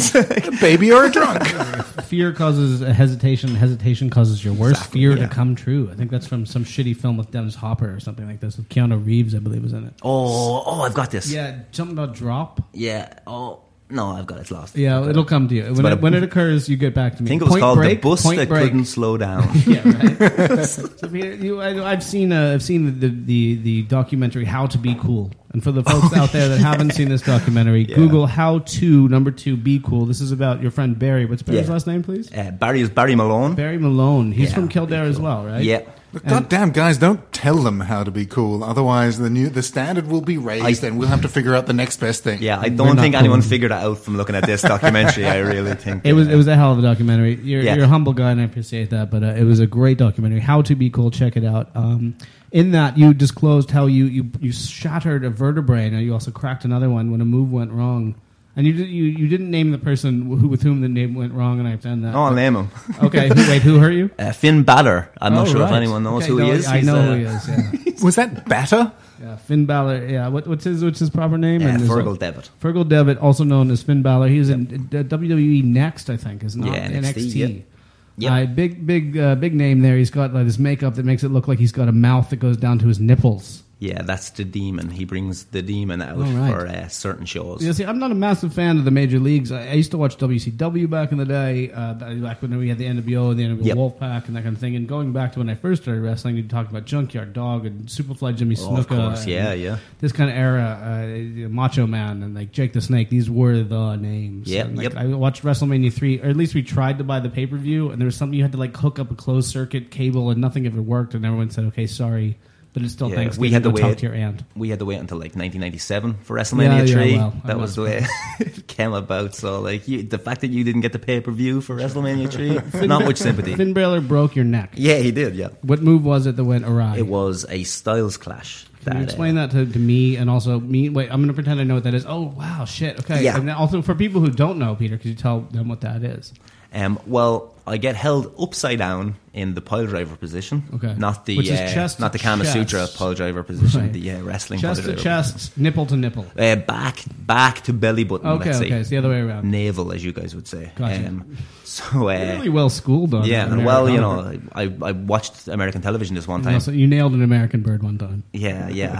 a baby or a drunk. Fear causes a hesitation. Hesitation causes your worst Exactly, fear yeah. to come true. I think that's from some shitty film with Dennis Hopper or something like this. With Keanu Reeves, I believe, was in it. Oh, oh, I've got this. Yeah, something about drop. Yeah. Oh no, I've got it. It's lost. Yeah, I've got it'll it. come to you when about it, a- when it occurs. You get back to me. I think it was Point called break, the bus Point that break. couldn't slow down. Yeah, right. so, Peter, you, I, I've seen uh, I've seen the, the the documentary How to Be Cool, and for the folks out there that haven't seen this documentary, Yeah. Google How to number two Be Cool. This is about your friend Barry. What's Barry's Yeah. last name, please? Uh, Barry is Barry Malone. Barry Malone. He's Yeah, from Kildare pretty as cool. well, right? Yeah. Look, goddamn guys, don't tell them how to be cool. Otherwise, the new the standard will be raised, I- and we'll have to figure out the next best thing. Yeah, I We're don't not think anyone cool. figured it out from looking at this documentary. I really think It was uh, it was a hell of a documentary. You're, Yeah. you're a humble guy, and I appreciate that. But uh, it was a great documentary. How to Be Cool. Check it out. Um, in that, you disclosed how you, you, you shattered a vertebrae, and you also cracked another one when a move went wrong. And you did, you you didn't name the person who with whom the name went wrong, and I've done that. No, I'll name him. Okay, who, wait, who hurt you? Uh, Finn Balor. I'm not Oh, sure if right. anyone knows Okay, who no, he is. I He's, know uh, who he is. Yeah, Was that batter? yeah. Finn Balor. Yeah, what, what's his what's his proper name? Uh, And his- Fergal Devitt. Fergal Devitt, also known as Finn Balor. He's in uh, W W E Next, I think, is not Yeah, N X T. N X T, yep. Yep. Uh, big, big, uh, big name there. He's got like this makeup that makes it look like he's got a mouth that goes down to his nipples. Yeah, that's the demon. He brings the demon out Oh, right. for uh, certain shows. You see, I'm not a massive fan of the major leagues. I, I used to watch W C W back in the day, uh, back when we had the N W O and the N W O Yep. Wolfpack and that kind of thing. And going back to when I first started wrestling, you talked about Junkyard Dog and Superfly Jimmy Oh, of Snuka. course, and yeah, yeah. This kind of era, uh, Macho Man and like Jake the Snake. These were the names. Yep, And, like, yep. I watched WrestleMania three, or at least we tried to buy the pay per view, and there was something you had to like hook up a closed circuit cable, and nothing ever worked. And everyone said, "Okay, sorry." But it's still Yeah, Thanksgiving. we had to Go talk wait. to your aunt. We had to wait until like nineteen ninety-seven for WrestleMania Yeah, yeah, three. well, that I'm was not the way it came about. So like you, the fact that you didn't get the pay per view for WrestleMania three, not much sympathy. Finn Balor broke your neck. Yeah, he did. Yeah, What move was it that went awry? it was a Styles clash. Can you that, explain uh, that to, to me and also me? Wait, I'm going to pretend I know what that is. Oh, wow, shit. Okay. Yeah. And then also for people who don't know, Peter, could you tell them what that is? Um, well, I get held upside down in the pile driver position. Okay. Not the Which is uh, chest not the to Kama chest. Sutra pile driver position. Right. The uh, wrestling Chest pile to driver chest, nipple to nipple. Uh, back, back to belly button. Okay, let's okay, say. it's the other way around. Navel, as you guys would say. Gotcha. Um, so, uh, Really well schooled on yeah, American well, you Honor. know, I, I watched American television this one And time. also, you nailed an American bird one time. Yeah, yeah.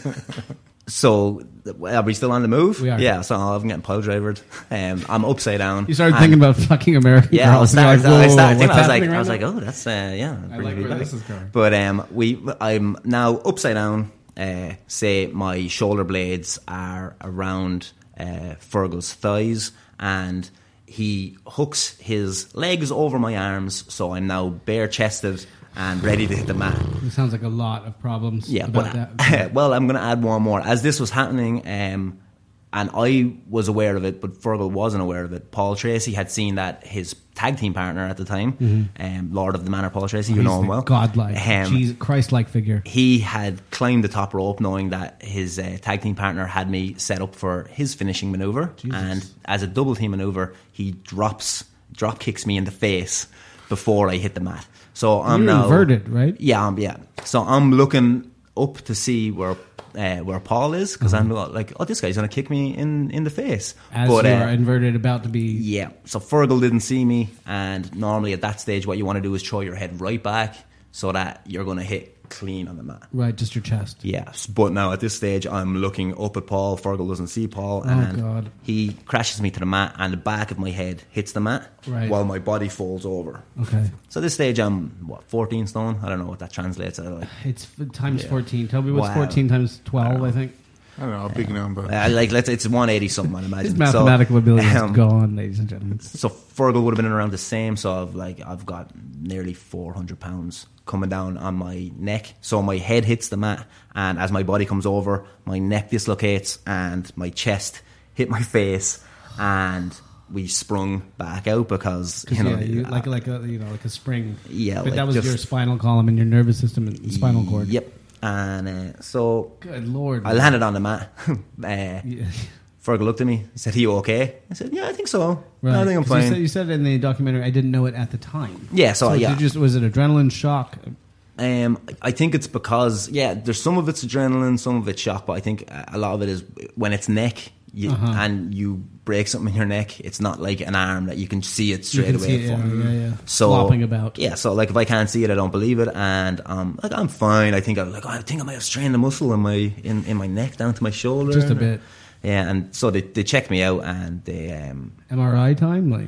So, are we still on the move? We are. Yeah, so I'm getting pile drivered. Um, I'm upside down. You started and- thinking about fucking American Yeah, I girls. was and you're starting. like, I whoa, started thinking. what's I was like, happening I was right like, now? oh, that's uh, yeah. I bringing like me where back. this is going. But um, we, I'm now upside down. Uh, say my shoulder blades are around uh, Fergal's thighs, and he hooks his legs over my arms, so I'm now bare chested and ready to hit the mat. It sounds like a lot of problems Yeah, about but that. well, I'm going to add one more. As this was happening, um, and I was aware of it, but Fergal wasn't aware of it. Paul Tracy had seen that his tag team partner at the time, Mhm. um, Lord of the Manor, Paul Tracy, you He's know him the well, godlike, Um, Jesus, Christ-like figure. he had climbed the top rope knowing that his uh, tag team partner had me set up for his finishing maneuver. Jesus. And as a double team maneuver, he drops, drop kicks me in the face before I hit the mat. So I'm You're now inverted, right? Yeah, I'm, yeah. So I'm looking up to see where uh, where Paul is, because I'm like, oh, this guy's going to kick me in, in the face. As but, you uh, are inverted, about to be... yeah, so Fergal didn't see me, and normally at that stage what you want to do is throw your head right back so that you're going to hit clean on the mat. Right, just your chest. Yeah, but now at this stage I'm looking up at Paul. Fergal doesn't see Paul, Oh, and God. he crashes me to the mat, and the back of my head hits the mat Right. while my body folds over. Okay. So at this stage I'm, what, fourteen stone? I don't know what that translates to. Like, It's f- times Yeah. fourteen. Toby, what's Wow. fourteen times twelve, I think? I don't know, a big number. Uh, like let's, it's one eighty something, I'd imagine. His mathematical so, ability is um, gone, ladies and gentlemen. So Fergal would have been around the same. So I've like I've got nearly four hundred pounds coming down on my neck. So my head hits the mat, and as my body comes over, my neck dislocates and my chest hit my face, and we sprung back out because you know yeah, you, like like a you know like a spring. Yeah, but like that was just- your spinal column and your nervous system and spinal cord. Yep. And uh, so Good lord. I landed on the mat. uh, Yeah. Fergal looked at me and said, "Are you okay?" I said, "Yeah, I think so. Right. I think I'm 'Cause you fine." said, you said in the documentary, I didn't know it at the time. Yeah, so, yeah. did you just was it adrenaline shock? Um, I think it's because, yeah, there's some of it's adrenaline, some of it's shock, but I think a lot of it is when it's neck you, Uh-huh. and you break something in your neck, it's not like an arm that you can see it straight can away. see it, yeah, from. yeah, yeah. So, Flopping about. Yeah, so like if I can't see it, I don't believe it, and um, like I'm fine. I think I like I think I might have strained a muscle in my in, in my neck down to my shoulder, Just a bit. Yeah, and so they they checked me out, and they um, M R I time, like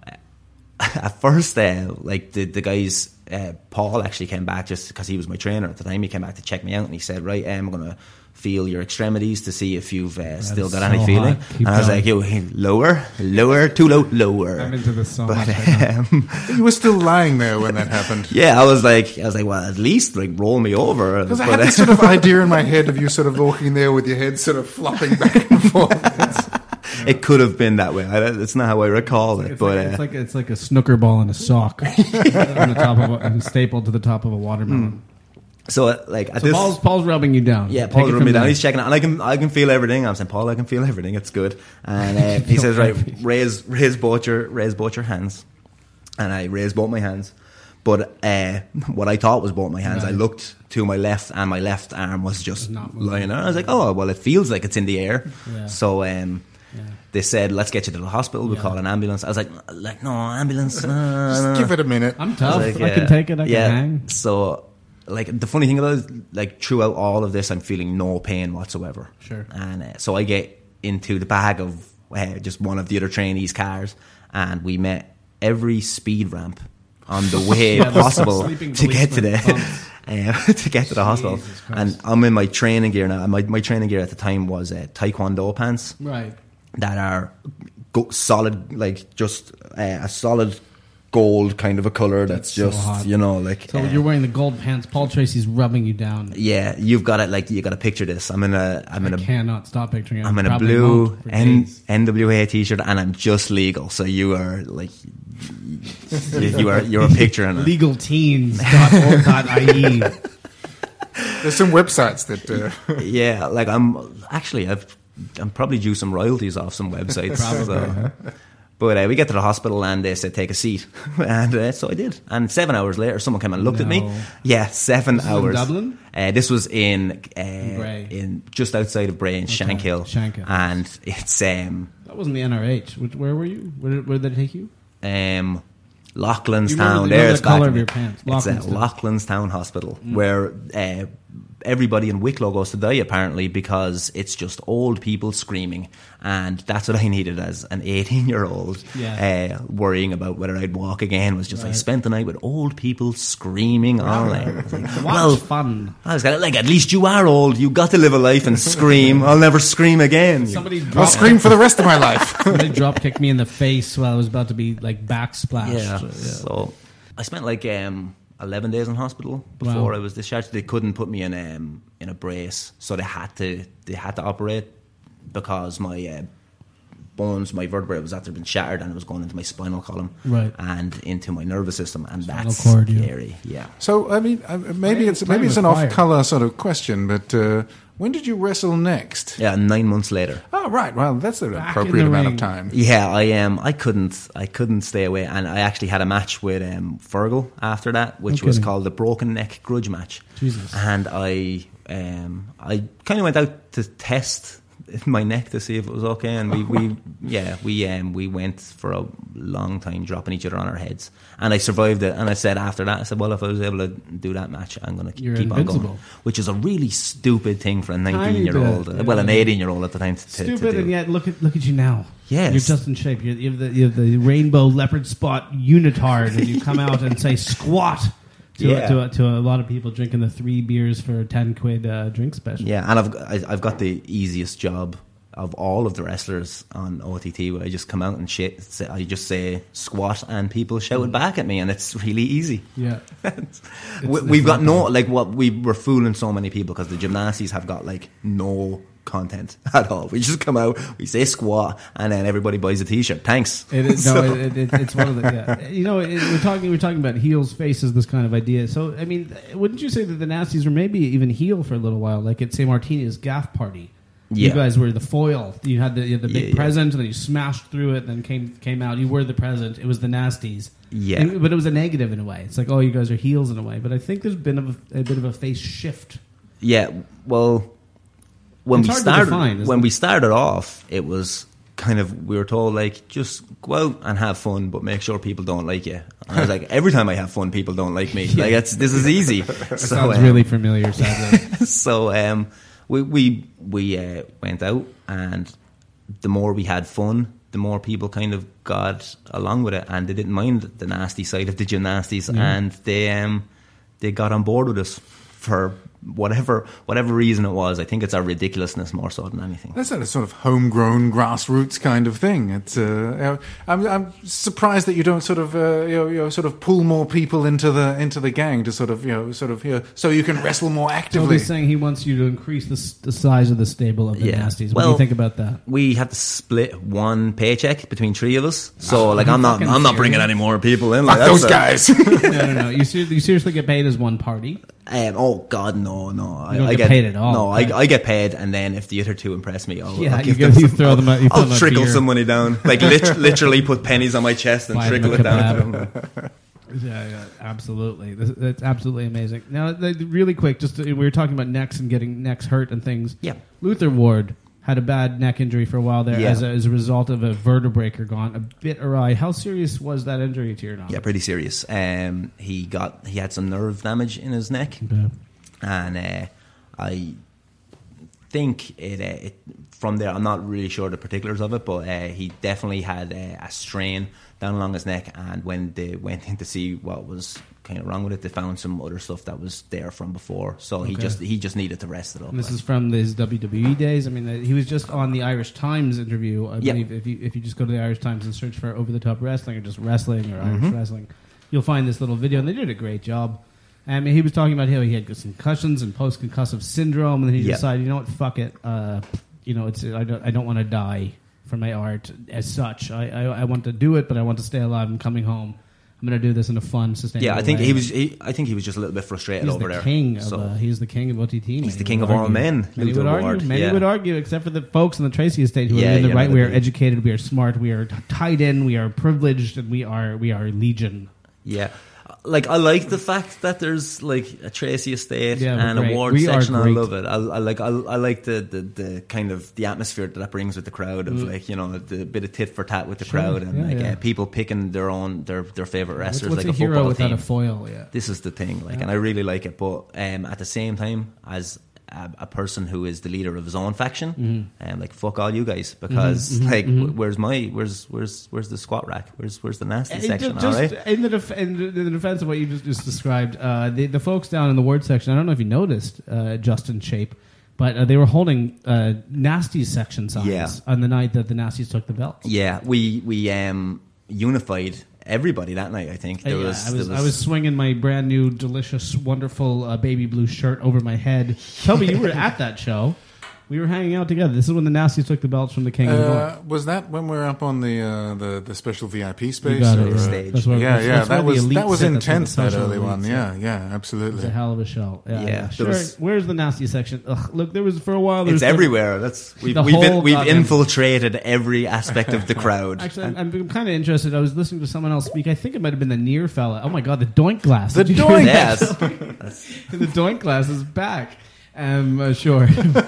at first, uh, like the the guys, uh, Paul actually came back just because he was my trainer at the time. He came back to check me out, and he said, "Right, I'm gonna feel your extremities to see if you've uh, still is got so any feeling." hot. Keep And I was going. like, "Yo, hey, lower, lower, too low, lower." I'm into this so But, much right now. um, You were still lying there when that happened. yeah, I was like, I was like, well, at least like roll me over. Because I But, had uh, this sort of idea in my head of you sort of walking there with your head sort of flopping back and forth. It's- it could have been that way. I, that's not how I recall it. It's, but like, uh, it's like it's like a snooker ball in a sock on the top of a, and stapled to the top of a watermelon. so, uh, like at So this, Paul's Paul's rubbing you down. Yeah, Take Paul's it rubbing from me down. there. He's checking it, and I can I can feel everything. I'm saying, Paul, I can feel everything. It's good. And uh, he Feel says, right, everything. raise raise both your raise both your hands. And I raised both my hands. But uh, what I thought was both my hands, I Right. looked to my left, and my left arm was just Not moving. lying there. I was like, oh, well, it feels like it's in the air. Yeah. So um, Yeah. they said, let's get you to the hospital. We'll Yeah. call an ambulance. I was like, like no, ambulance. No, Just no. give it a minute. I'm I tough. was like, I can yeah. take it. I can yeah. hang. So, like, the funny thing about it is, like, throughout all of this, I'm feeling no pain whatsoever. Sure. And uh, so I get into the bag of uh, just one of the other trainees' cars, and we met every speed ramp on the way Yeah, the possible sleeping to get to the policeman uh, to get to the hospital. Jesus Christ. And I'm in my training gear now. My my training gear at the time was uh, Taekwondo pants Right. that are go- solid, like just uh, a solid gold kind of a color that's, That's so just hot. you know like. So uh, you're wearing the gold pants. Paul Tracy's rubbing you down. yeah, you've got it. Like you got to picture this. I'm in a. I'm in I a. cannot stop picturing it. I'm in a Probably blue won't for N- days. N W A t-shirt, and I'm just legal. So you are like, you, you are you're picturing it. legal teens dot org dot I E. There's some websites that. Uh, Yeah, like I'm actually I've I'm probably due some royalties off some websites. so. But uh, we get to the hospital and they said take a seat, and uh, so I did. And seven hours later, someone came and looked at me. No. Yeah, seven This was in hours. Dublin? Uh, this was in uh, Bray. in just outside of Bray in Shankill. Shankill. And it's um That wasn't the N R H. Which, where were you? Where did, where did they take you? um Loughlin's You remember Town. the- you remember There's the colour back of in your it. pants. It's uh, Loughlin's Town. Loughlin's Town Hospital, where uh, everybody in Wicklow goes to die apparently because it's just old people screaming, and that's what I needed as an eighteen-year-old. Yeah. Uh, worrying about whether I'd walk again was just I spent the night with old people screaming all night. I was like, What's well, fun? I was kind of like, at least you are old. You got to live a life and scream. I'll never scream again. Somebody I'll dropped, scream for the rest of my life. somebody drop kicked me in the face while I was about to be like backsplashed. Yeah. So, So I spent like um, eleven days in hospital before Wow. I was discharged. They couldn't put me in um, in a brace, so they had to they had to operate because my uh, bones, my vertebrae was after been shattered, and it was going into my spinal column Right. and into my nervous system, and Spinal that's cord, yeah. scary. Yeah. So I mean, uh, maybe Time- it's time maybe it's an required. off-color sort of question, but uh, when did you wrestle next? Yeah. Nine months later. Oh, right. Well, that's an Back appropriate in the amount ring. of time. Yeah, I um, I couldn't, I couldn't stay away, and I actually had a match with um, Fergal after that, which No was kidding. called the Broken Neck Grudge Match. Jesus. And I, um, I kind of went out to test my neck to see if it was okay, and we, we yeah, we um, we went for a long time dropping each other on our heads, and I survived it. And I said after that, I said, well, if I was able to do that match, I'm going to You're keep on invincible. going, which is a really stupid thing for a Tiny nineteen-year-old, bit, well, an yeah. eighteen-year-old at the time to, to, Stupid, to do. and yet look at look at you now. Yes. You're just in shape. You're, you, have the, you have the rainbow leopard spot unitard, and you come out and say squat to, Yeah. to, to a lot of people drinking the three beers for a ten quid uh, drink special. Yeah, and I've I- I've got the easiest job of all of the wrestlers on O T T, where I just come out and shit. say- I just say squat, and people shout it back at me, and it's really easy. Yeah. we, it's we've got not no bad. like what we were fooling so many people because the gymnasties have got like no content at all. We just come out, we say squat, and then everybody buys a T-shirt. Thanks. It is, no, So- it, it, it's one of the. Yeah. You know, it, we're talking. We're talking about heels, faces, this kind of idea. So, I mean, wouldn't you say that the Nasties were maybe even heel for a little while, like at Saint Martinez Gaff Party? You Yeah. guys were the foil. You had the, you had the big Yeah, yeah. present, and then you smashed through it, and then came came out. You were the present. It was the Nasties. Yeah. And- but it was a negative in a way. It's like, oh, you guys are heels in a way. But I think there's been a, a bit of a face shift. Yeah, well, when It's we hard to started, define, isn't when it? we started off, it was kind of we were told like just go out and have fun, but make sure people don't like you. And I was like, every time I have fun, people don't like me. Like it's this is easy. So, Sounds um, really familiar, sadly. so um, we we we uh, went out, and the more we had fun, the more people kind of got along with it, and they didn't mind the nasty side of the gymnastics, and they um, they got on board with us for whatever whatever reason it was. I think it's our ridiculousness more so than anything. That's a sort of homegrown grassroots kind of thing. It's, uh, you know, I'm, I'm surprised that you don't sort of, uh, you, know, you know, sort of pull more people into the into the gang to sort of, you know, sort of, you know, so you can wrestle more actively. Toby's saying he wants you to increase the, s- the size of the stable of the Yeah. Nasties. What do Well, you think about that? We have to split one paycheck between three of us. So like I'm not fucking I'm not bringing serious? any more people in. Like Fuck those that's guys. no, no, no. You, ser- you seriously get paid as one party? Um, oh God, no, no. I, You don't I get paid at all, No, right? I, I get paid, and then if the other two impress me, I'll, Yeah, I'll you give give- them you some- throw them a- you throw I'll them a trickle beer. some money down, like lit- literally put pennies on my chest and Buy them trickle a it down to kebab. them. Yeah, yeah, absolutely. This- That's absolutely amazing. Now, th- really quick, just to, we were talking about necks and getting necks hurt and things. Yeah. Luther Ward had a bad neck injury for a while there Yeah. as, a, as a result of a vertebrae gone a bit awry. How serious was that injury to your knee? Yeah, pretty serious. Um, he got he had some nerve damage in his neck, Yeah. and uh, I think it, uh, it from there. I'm not really sure the particulars of it, but uh, he definitely had uh, a strain down along his neck. And when they went in to see what was kind of wrong with it, they found some other stuff that was there from before. So he Okay. just he just needed to rest it up. And this like. is from his W W E days. I mean, uh, he was just on the Irish Times interview. I Yeah. believe if you if you just go to the Irish Times and search for over the top wrestling or just wrestling or Irish Mhm. wrestling, you'll find this little video, and they did a great job. I mean, he was talking about how he had concussions and post concussive syndrome, and then he Yeah. decided, you know what, fuck it. Uh, you know, it's I don't I don't want to die for my art as such. I, I I want to do it, but I want to stay alive. I'm coming home. I'm going to do this in a fun, sustainable Yeah, I think way. he was. He, I think he was just a little bit frustrated He's over the there. king of So- uh, he's the king of O T T. He's many the would king of all argue. men, Many Luther would argue. Ward, Many yeah. would argue, except for the folks on the Tracy estate who Yeah, are in the yeah, right. no, We are they- educated. We are smart. We are t- tied in. We are privileged, and we are we are legion. Yeah. Like, I like the fact that there's like a Tracy estate Yeah, we're and a great. ward We are section. I great. love it. I, I like I, I like the, the, the kind of the atmosphere that that brings with the crowd of Mm. like, you know, the bit of tit for tat with the Sure. crowd and Yeah, like yeah. Uh, people picking their own their their favorite What's- wrestlers what's like a a, hero football without team. a foil? Yeah. This is the thing, like, Yeah. and I really like it. But um, at the same time, as a, a person who is the leader of his own faction, Mhm. um, like fuck all you guys because Mhm, mhm, like mhm. wh- where's my where's where's where's the squat rack? Where's where's the nasty And section? just, all just right. in, the def- in the in the defense of what you just, just described, uh, the the folks down in the ward section. I don't know if you noticed, uh, Justin Shape, but uh, they were holding uh, Nasty's section signs Yeah. on the night that the Nasties took the belts. Yeah, we we um unified everybody that night. I think Uh, there yeah, was, I was there I was swinging my brand new, delicious, wonderful uh, baby blue shirt over my head. Toby, you were at that show. We were hanging out together. This is when the Nasties took the belts from the King of the North. Uh, was that when we were up on the uh, the, the special V I P space? got it, or, yeah. uh, Stage. That's where- yeah, that's- yeah, that's where that the was elite that was sit, that's where the intense. That social early one, elites yeah, sit. yeah, It was absolutely. a hell of a show. Yeah, Yeah, yeah. there Sure. was- Where's the Nasty section? Ugh, look, there was for a while. There It's was everywhere. That's we've the we've, in, whole we've goddamn- infiltrated every aspect of the crowd. Actually, I'm, I'm kind of interested. I was listening to someone else speak. I think it might have been the Near fella. Oh my god, the Doink Glass. The Did you hear Doink! that? Yes. The Doink Glass is back. Um, uh, sure.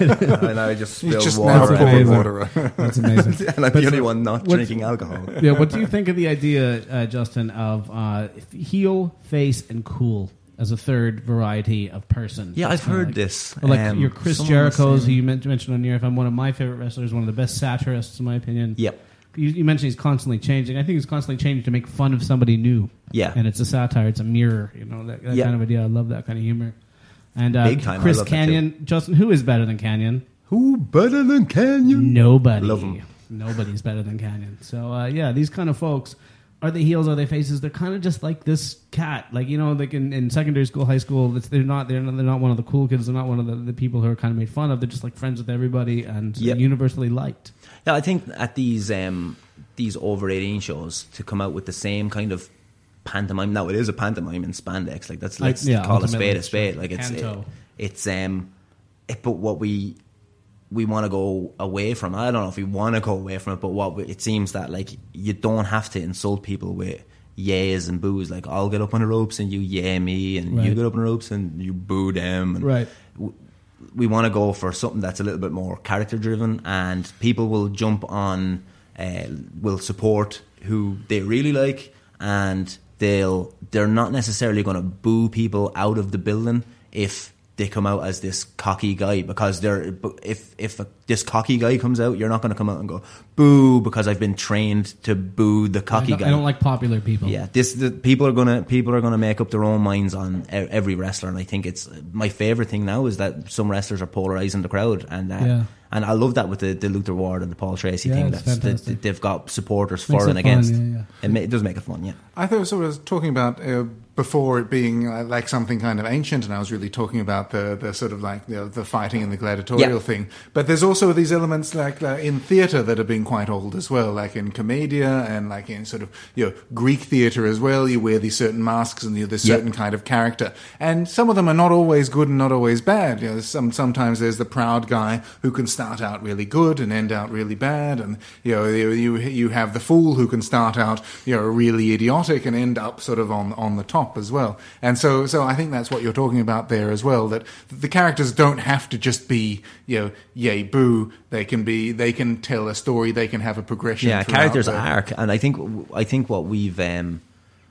And I just He's spilled just water. now on pouring it. water. That's amazing. And I'm But the only so- one not what- drinking alcohol. Yeah, what do you think of the idea, uh, Justin, of uh, heel, face, and cool as a third variety of person? Yeah, It's I've kinda heard like, this. or like Um, your Chris someone was Jericho's, who saying- you men- mentioned on Near F M, one of my favorite wrestlers, one of the best satirists, in my opinion. Yep. You, you mentioned he's constantly changing. I think he's constantly changing to make fun of somebody new. Yeah. And it's a satire. It's a mirror. You know, that, that Yeah. kind of idea. I love that kind of humor. And uh, Big time. I Chris love that Canyon. Justin, who is better than Canyon? Who better than Canyon? Nobody. Love him. Nobody's better than Canyon. So, uh, yeah, these kind of folks, are they heels, are they faces? They're kind of just like this cat. Like, you know, like in, in secondary school, high school, it's, they're not they're not, they're not one of the cool kids. They're not one of the, the people who are kind of made fun of. They're just like friends with everybody and Yep. universally liked. Yeah, I think at these um, these over eighteen shows to come out with the same kind of pantomime. Now it is a pantomime in spandex. Like that's Like, let's yeah, call a ultimately, spade a spade. Like it's it, Canto. it's um, it, but what we we want to go away from. I don't know if we want to go away from it, but what we, it seems that like you don't have to insult people with yays and boos. Like I'll get up on the ropes and you yay me, and you Right. get up on the ropes and you boo them. And Right. w- we want to go for something that's a little bit more character driven, and people will jump on, uh, will support who they really like, and they'll they're not necessarily going to boo people out of the building if they come out as this cocky guy, because they're if if a, this cocky guy comes out, you're not going to come out and go boo because I've been trained to boo the I cocky don't, guy. I don't like popular people. Yeah, this the, people are gonna people are gonna make up their own minds on e- every wrestler, and I think it's my favorite thing now is that some wrestlers are polarizing the crowd, and uh, Yeah. and I love that with the, the Luther Ward and the Paul Tracy Yeah, thing. it's That's that, fantastic. they've got supporters Makes for it and fun, against. yeah, yeah. It, ma- it does make it fun, yeah. I thought so I was talking about uh, before it being uh, like something kind of ancient, and I was really talking about the, the sort of like you know, the fighting and the gladiatorial Yeah. thing. But there's also these elements like uh, in theatre that have been quite old as well, like in commedia and like in sort of you know Greek theatre as well. You wear these certain masks and you have this Yep. certain kind of character, and some of them are not always good and not always bad. You know, some sometimes there's the proud guy who can start out really good and end out really bad, and you know you you, you have the fool who can start out you know really idiotic and end up sort of on on the top as well. And so so I think that's what you're talking about there as well. That the characters don't have to just be you know yay boo. They can be they can tell a story. They can have a progression. Yeah, throughout characters the- arc, and I think I think what we've um,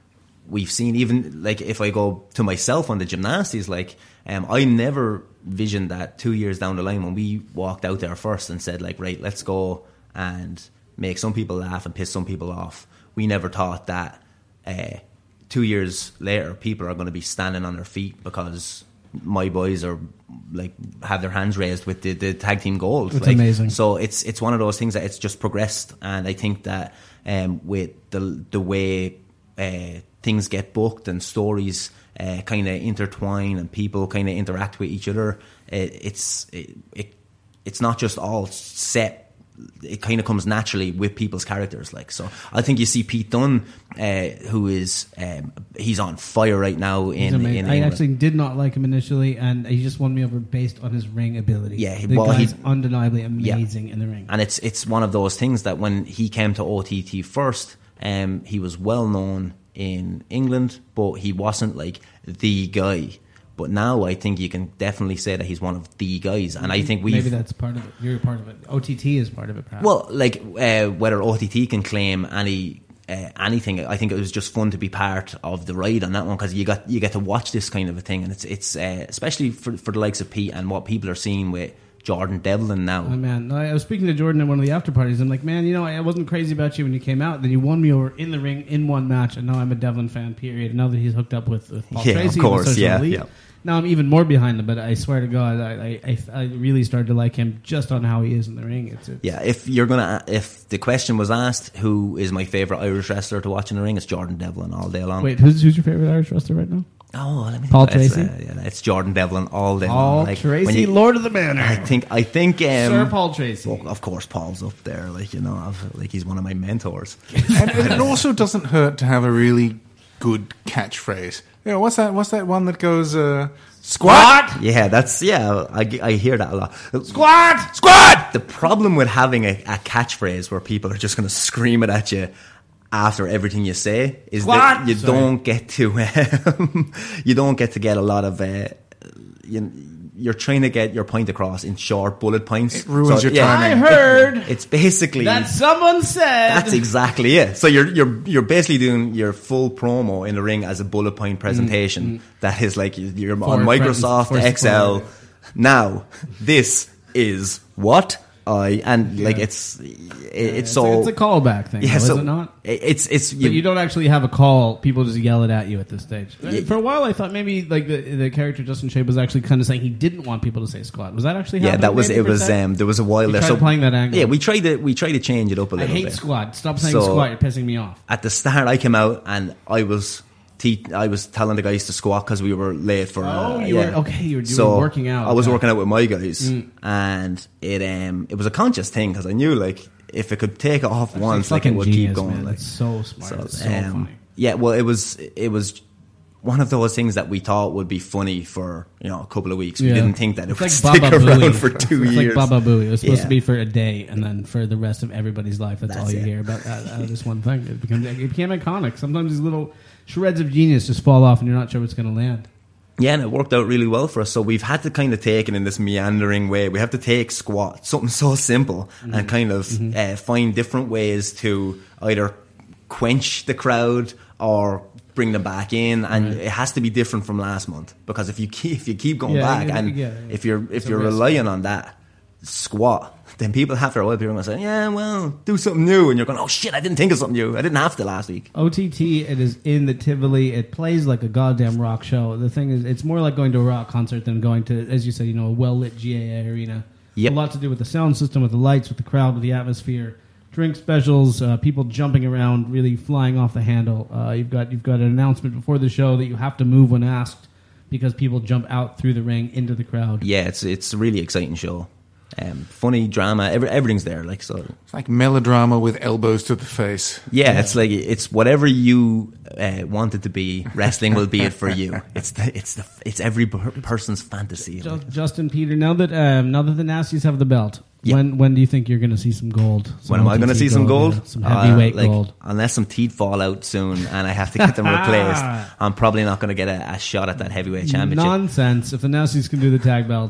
we've seen, even like if I go to myself on the gymnastics, like um, I never visioned that two years down the line when we walked out there first and said like, right, let's go and make some people laugh and piss some people off. We never thought that uh, two years later people are going to be standing on their feet because my boys are like have their hands raised with the, the tag team gold. It's like, amazing. So it's it's one of those things that it's just progressed, and I think that um, with the the way uh, things get booked and stories uh, kind of intertwine and people kind of interact with each other, it, it's it, it it's not just all set. It kind of comes naturally with people's characters. Like, so I think you see Pete Dunne, uh, who is um, he's on fire right now He's in, in amazing. I England. actually did not like him initially, and he just won me over based on his ring ability. Yeah, the well, guy's he- undeniably amazing in the ring. And it's it's one of those things that when he came to O T T first, um, he was well known in England, but he wasn't like the guy. But now I think you can definitely say that he's one of the guys, and I think we maybe that's part of it. You're part of it. O T T is part of it, perhaps. well, like uh, whether O T T can claim any uh, anything, I think it was just fun to be part of the ride on that one, because you got you get to watch this kind of a thing, and it's it's uh, especially for for the likes of Pete and what people are seeing with Jordan Devlin now. Oh, man, I was speaking to Jordan at one of the after parties. I'm like, man, you know, I wasn't crazy about you when you came out. Then you won me over in the ring in one match, and now I'm a Devlin fan. Period. Now that he's hooked up with, with Paul Yeah, Tracy, of and course, Social yeah, Elite, yeah. now I'm even more behind him. But I swear to God, I, I, I really started to like him just on how he is in the ring. It's, it's Yeah, if you're gonna, if the question was asked, who is my favorite Irish wrestler to watch in the ring, it's Jordan Devlin all day long. Wait, who's who's your favorite Irish wrestler right now? Oh, let me Paul think. It's, Tracy? uh, yeah, it's Jordan Devlin all day Paul long. Like, Tracy, when you- Lord of the Manor. I think, I think, um, Sir Paul Tracy. Well, of course, Paul's up there. Like, you know, I've, like he's one of my mentors. And it also doesn't hurt to have a really good catchphrase. You know, what's that? What's that one that goes uh, squat? Yeah, that's yeah. I, I hear that a lot. Squat! Squat! The problem with having a, a catchphrase where people are just going to scream it at you after everything you say is that Squat! you Sorry. don't get to um, you don't get to get a lot of uh, you, you're trying to get your point across in short bullet points. It ruins your I timing. heard It's basically that someone said. that's exactly it. So you're you're you're basically doing your full promo in the ring as a bullet point presentation that is like you're on For Microsoft friends, for Excel. support. Now this is what I and like Yeah. it's it, it's It's, so a, it's a callback thing, yeah. though, So is it not? it- it's it's But you don't actually have a call. People just yell it at you at this stage. Yeah. For a while, I thought maybe like the the character Justin Shape was actually kind of saying he didn't want people to say squat. Was that actually yeah. happening That was maybe it. for a Was sec? um there was a while You there. tried So playing that angle. yeah, we tried to we tried to change it up a I little hate bit. squat. Stop saying So- squat. You're pissing me off. At the start, I came out and I was te- I was telling the guys to squat because we were late for. Oh, uh, you yeah. were okay. You were doing So working out. I was okay. working out with my guys, Mm. and it um it was a conscious thing because I knew like if it could take off That's once, like fucking it would genius, keep going. man. Like, It's so smart. It's so um, funny. Yeah, well, it was it was one of those things that we thought would be funny for you know a couple of weeks. We Yeah. didn't think that it It's would like stick Baba around Booey. for two it's years. like Baba Booey. It was supposed Yeah. to be for a day, and then for the rest of everybody's life, that's, That's all you it. hear about out, out of this one thing. It became it became iconic. Sometimes these little shreds of genius just fall off, and you're not sure what's going to land. Yeah, and it worked out really well for us. So we've had to kind of take it in this meandering way. We have to take squat, something so simple, Mm-hmm. and kind of uh, find different ways to either quench the crowd or bring them back in. And Right. it has to be different from last month because if you keep if you keep going Yeah, back yeah, and yeah, yeah. if you're if It's a you're risk. relying on that squat, then people after a while people are going to say, yeah, well, do something new, and you're going, oh shit, I didn't think of something new. I didn't have to last week. O T T, it is in the Tivoli. It plays like a goddamn rock show. The thing is, it's more like going to a rock concert than going to, as you said, you know, a well-lit G A A arena. Yep. A lot to do with the sound system, with the lights, with the crowd, with the atmosphere. Drink specials, uh, people jumping around, really flying off the handle. Uh, you've got you've got an announcement before the show that you have to move when asked because people jump out through the ring into the crowd. Yeah, it's it's a really exciting show. Um, funny drama, every, everything's there. Like so, It's like melodrama with elbows to the face. yeah, it's like it's whatever you uh, want it to be. Wrestling will be it for you. It's the, it's the, it's every per- person's fantasy. Ju- Justin Peter, now that um, now that the Nasties have the belt, Yeah. when when do you think you're going to see some gold? Some When am I going to O T T see some gold? yeah, some heavyweight Uh, like, gold. Unless some teeth fall out soon and I have to get them replaced, I'm probably not going to get a, a shot at that heavyweight championship. Nonsense. If the Nasties can do the tag belts,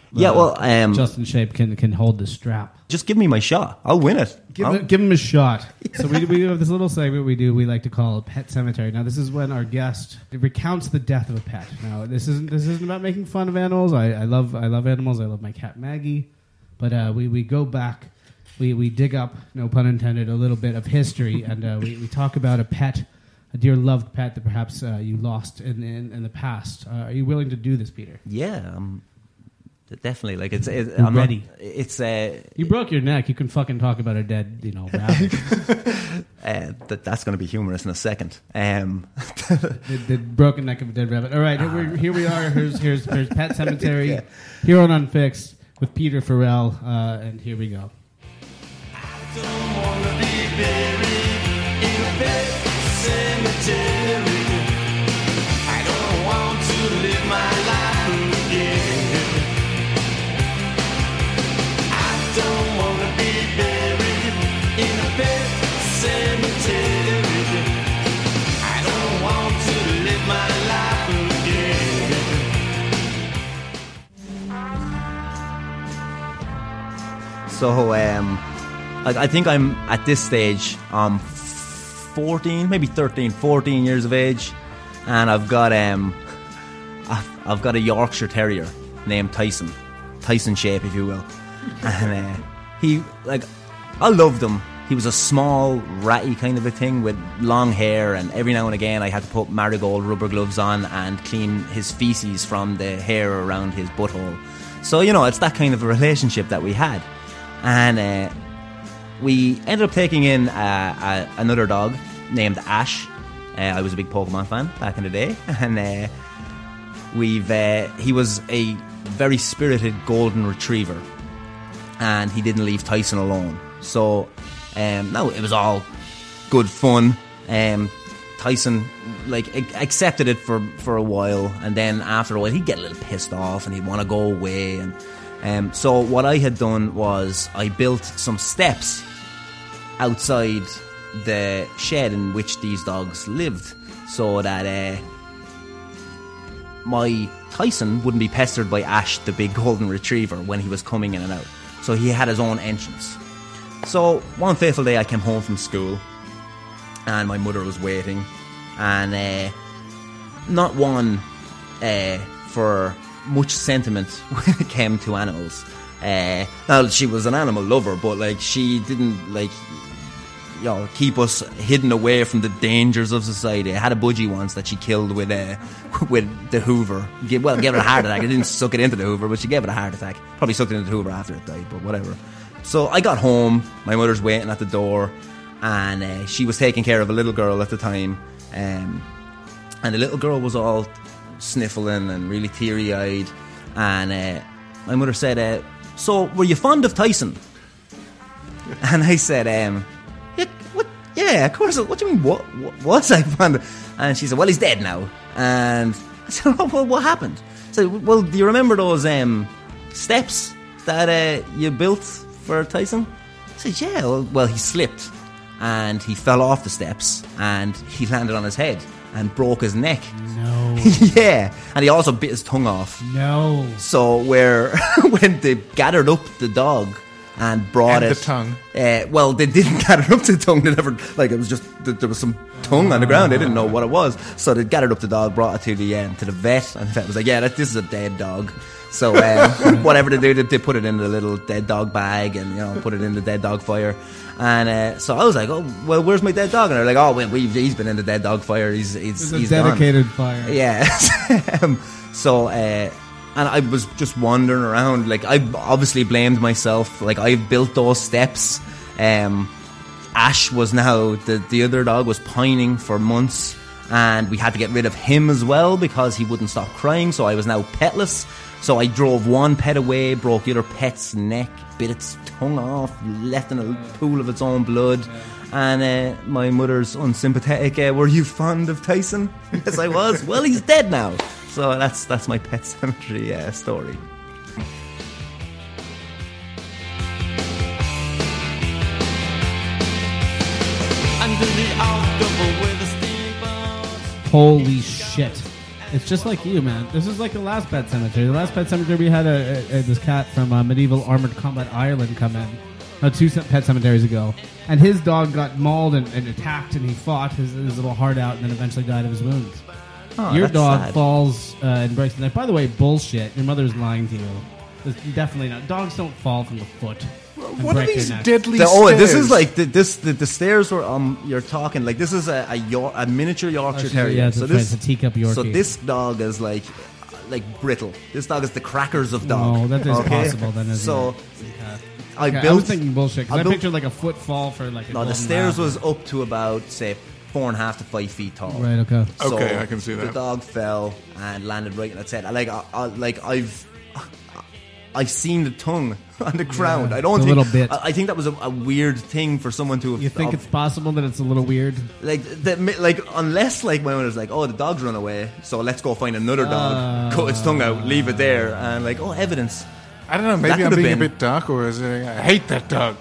Yeah, uh, well, um, Justin Shape can can hold the strap. Just give me my shot. I'll win it. Give, I'll- it, give him a shot. So we, we have this little segment we do. We like to call Pet Cemetery. Now this is when our guest recounts the death of a pet. Now this isn't this isn't about making fun of animals. I, I love I love animals. I love my cat Maggie. But uh, we we go back. We we dig up, no pun intended, a little bit of history, and uh, we we talk about a pet, a dear loved pet that perhaps uh, you lost in, in in the past. Uh, are you willing to do this, Peter? Yeah, um, definitely. Like it's, it, You're I'm not- ready. it's uh, You broke your neck. You can fucking talk about a dead, you know, rabbit. uh, that that's going to be humorous in a second. Um, the, the broken neck of a dead rabbit. All right, here, we, here we are. Here's here's, here's Pet Cemetery here on Unfixed with Peter Farrell, uh, and here we go. Don't wanna be buried in a pet cemetery. I don't want to live my life again. I don't wanna be buried in a pet cemetery. I don't want to live my life again. so um, I, I think I'm at this stage. I'm fourteen, maybe thirteen, fourteen years of age, and I've got um, I've, I've got a Yorkshire Terrier named Tyson, Tyson Shape, if you will, and uh, he like I loved him. He was a small, ratty kind of a thing with long hair, and every now and again I had to put marigold rubber gloves on and clean his feces from the hair around his butthole. So you know, it's that kind of a relationship that we had, and. Uh, We ended up taking in uh, uh, another dog named Ash. Uh, I was a big Pokemon fan back in the day, and uh, we've uh, he was a very spirited golden retriever, and he didn't leave Tyson alone. So, um, no, it was all good fun. Um, Tyson like ac- accepted it for, for a while, and then after a while he'd get a little pissed off and he'd want to go away. And um, so what I had done was I built some steps outside the shed in which these dogs lived, so that uh, my Tyson wouldn't be pestered by Ash, the big golden retriever, when he was coming in and out. So he had his own entrance. So one fateful day I came home from school, and my mother was waiting, and uh, not one uh, for much sentiment when it came to animals. Uh, now she was an animal lover, but like she didn't like you know keep us hidden away from the dangers of society. I had a budgie once that she killed with uh, with the Hoover. Give, well, gave it a heart attack. I didn't suck it into the Hoover, but she gave it a heart attack. Probably sucked it into the Hoover after it died, but whatever. So I got home. My mother's waiting at the door, and uh, she was taking care of a little girl at the time, um, and the little girl was all sniffling and really teary-eyed, and uh, my mother said, uh, so were you fond of Tyson? And I said, um, yeah, what? Yeah, of course. What do you mean, what, what was I fond of? And she said, well, he's dead now. And I said, oh, well, what happened? I said, well, do you remember those um, steps that uh, you built for Tyson? I said, yeah, well, well, he slipped and he fell off the steps and he landed on his head and broke his neck. No. Yeah, and he also bit his tongue off. No. So where when they gathered up the dog and brought And it, the tongue. Uh, well, they didn't gather up the tongue. They never like it was just there was some tongue on the ground. They didn't know what it was, so they gathered up the dog, brought it to the um, to the vet, and the vet was like, "Yeah, that, this is a dead dog." So um, whatever they do, they, they put it in the little dead dog bag and you know put it in the dead dog fire. And uh, so I was like, "Oh, well, where's my dead dog?" And they're like, "Oh, well, we've, he's been in the dead dog fire. He's he's, It's a he's dedicated gone." fire. Yeah. um, so uh, and I was just wandering around. Like I obviously blamed myself. Like I built those steps. Um, Ash was now the the other dog was pining for months, and we had to get rid of him as well because he wouldn't stop crying. So I was now petless. So I drove one pet away, broke the other pet's neck, bit its tongue off, left in a pool of its own blood. And uh, my mother's unsympathetic, uh, were you fond of Tyson? Yes, I was. Well, he's dead now. So that's that's my Pet Cemetery uh, story. Holy shit. It's just like you, man. This is like the last Pet Cemetery. The last Pet Cemetery, we had a, a, a, this cat from uh, Medieval Armored Combat Ireland come in uh, two se- Pet Cemeteries ago. And his dog got mauled and, and attacked, and he fought his, his little heart out and then eventually died of his wounds. Oh, Your that's dog sad. falls uh, and breaks the neck. By the way, bullshit. Your mother's lying to you. It's definitely not. Dogs don't fall from the foot. and What are break these their neck. deadly The- stairs? oh, this is like the, this. The, the stairs were um. You're talking like this is a a, Yor- a miniature Yorkshire Oh, Terrier. yeah, that's so right, this it's a teacup Yorkie. So this dog is like like brittle. This dog is the crackers of dog. No, that is okay? possible then, isn't So it? Yeah. I Okay, built. I was thinking bullshit because I I, built- pictured like a footfall for like a No, the golden stairs lab. was up to about say four and a half to five feet tall. Right, okay. So Okay, I can see The that. dog fell and landed right in its head. I Like, I, I, like I've, I've seen the tongue on the ground. Yeah, I don't it's a think. little bit. I, I think that was a, a weird thing for someone to have. You think of- it's possible that it's a little weird? like that? Like unless like when it was like, oh, the dog's run away, so let's go find another dog, cut its tongue out, leave it there, and like, oh, evidence. I don't know. That Maybe I'm could've being been- a bit dark, or is it, I hate that dog.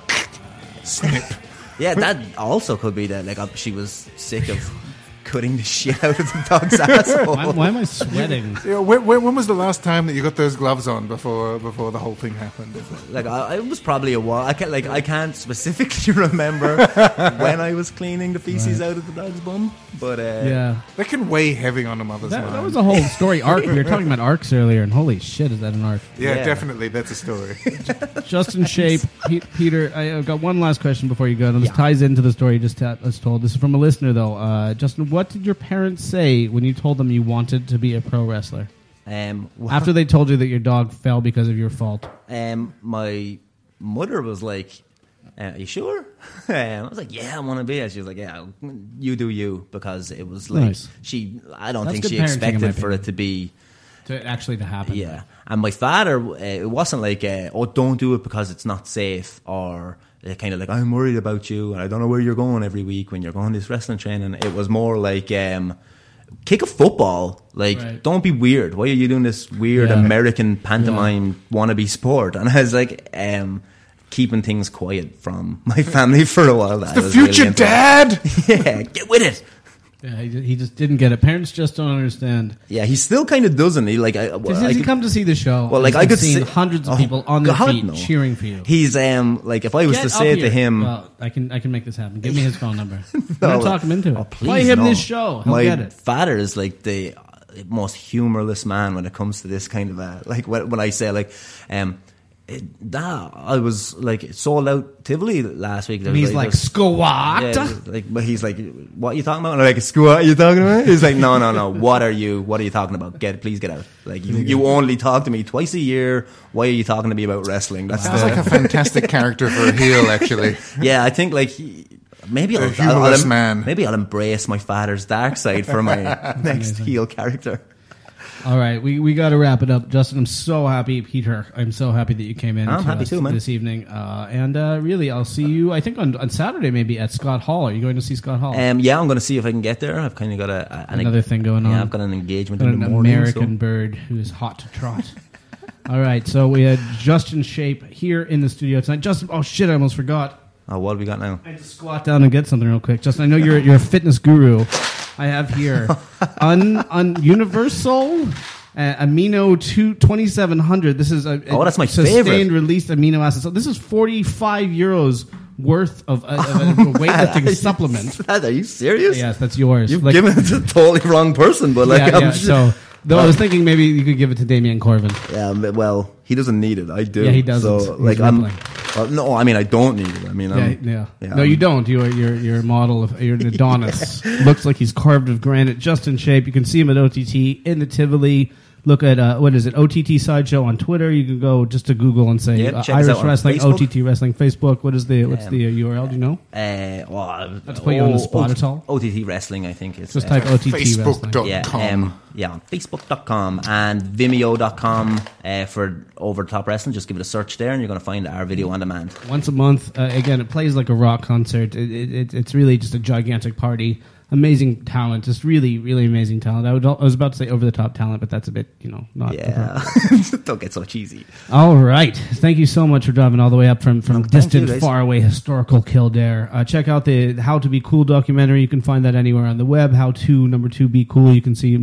Snip. Yeah, that also could be that. Like, uh, she was sick of cutting the shit out of the dog's asshole. Why, why am I sweating? Yeah, when, when, when was the last time that you got those gloves on before before the whole thing happened? Like, I, it was probably a while. I can't like I can't specifically remember when I was cleaning the feces out of the dog's bum, but uh, Yeah. That can weigh heavy on a mother's That, mind. that was a whole story arc. We were talking about arcs earlier, and holy shit, is that an arc? yeah, Yeah. definitely. That's a story. Justin Shape, Pe- Peter. I- I've got one last question before you go. And this ties into the story you just t- us told. This is from a listener, though. Uh, Justin, what did your parents say when you told them you wanted to be a pro wrestler? Um, wha- After they told you that your dog fell because of your fault. um, my mother was like, uh, "Are you sure?" um, I was like, "Yeah, I want to be." it." She was like, "Yeah, you do you," because it was like Nice. she. I don't That's think good she parenting, in my expected for opinion. it to be. To actually to happen. Yeah, and my father, uh, it wasn't like, uh, "Oh, don't do it because it's not safe," or uh, kind of like, "I'm worried about you and I don't know where you're going every week when you're going to this wrestling training." It was more like, um, "Kick a football, like Right. don't be weird. Why are you doing this weird Yeah. American pantomime wannabe sport?" And I was like, um, keeping things quiet from my family for a while. The future dad. yeah, get with it. Yeah, he, ju- he just didn't get it. Parents just don't understand. Yeah, he still kind of doesn't. He like, I, well, Does I he could- come to see the show? Well, like I've I could seen see hundreds of Oh, people on their God, feet no. cheering for you. He's um like if I was Get to up say here. to him, Well, I can I can make this happen. Give me his phone number. I'm No, gonna talk him into it. oh, please, Play him no. this show. He'll My get it. father is like the most humorless man when it comes to this kind of a like when, when I say like um. It, that I was like sold out Tivoli last week. And he's like, there's- squat. Yeah, it was like, but he's like, what are you talking about? And I'm like, squat, are you talking about? He's like, no, no, no. What are you? What are you talking about? Get, please get out. Like, you, you only talk to me twice a year. Why are you talking to me about wrestling? That's Sounds the, like a fantastic character for a heel, actually. yeah. I think like he, maybe A I'll, humorless I'll, man. maybe I'll embrace my father's dark side for my next heel character. All right, we, we got to wrap it up, Justin. I'm so happy, Peter. I'm so happy that you came in. I'm to happy us too, man. This evening, uh, and uh, really, I'll see you. I think on, on Saturday, maybe at Scott Hall. Are you going to see Scott Hall? Um, yeah, I'm going to see if I can get there. I've kind of got a, a an, Another thing going on. Yeah, I've got an engagement Got in an the morning. American so- bird who is hot to trot. All right, so we had Justin Shape here in the studio tonight. Justin, oh shit, I almost forgot. Oh, what have we got now? I had to squat down and get something real quick. Justin, I know you're you're a fitness guru. I have here un, un Universal uh, Amino two twenty-seven hundred. This is a, a Oh, that's my sustained favorite. released amino acid. So this is forty-five euros worth of, uh, of a weightlifting supplement. Are you serious? Yes, that's yours. You've Like- given it to the totally wrong person, but like, yeah, I'm yeah. just- So though I was thinking maybe you could give it to Damian Corbin. yeah, but- well, he doesn't need it. I do. Yeah, he doesn't. So, He's like, I'm. rippling. Well, no, I mean, I don't need it. I mean, Yeah, I'm, yeah. yeah, No, I'm- you don't. You're you're you're a model of you're an Adonis. Looks like he's carved of granite, just in shape. You can see him at O T T in the Tivoli. Look at uh, what is it? O T T Sideshow on Twitter. You can go just to Google and say Yeah, uh, check us Irish out on Wrestling, Facebook. O T T Wrestling, Facebook. What is the what's Um, the uh, U R L? Do you know? Uh, well, Not to put you on the spot O- at all. O T T Wrestling, I think. It's, Just uh, type O T T Wrestling. Facebook dot Yeah, com. um, yeah, on Facebook dot com and Vimeo dot com uh, for Over the Top Wrestling. Just give it a search there and you're going to find our video on demand. Once a month. Uh, again, it plays like a rock concert. It, it, it, it's really just a gigantic party. Amazing talent. Just really, really amazing talent. I, would, I was about to say over the top talent, but that's a bit, you know, not. Yeah. Don't get so cheesy. All right. Thank you so much for driving all the way up from, from No, thank distant, you, guys. faraway, historical Kildare. Uh, check out the How to Be Cool documentary. You can find that anywhere on the web. How to, number two, be cool. You can see more of Justin.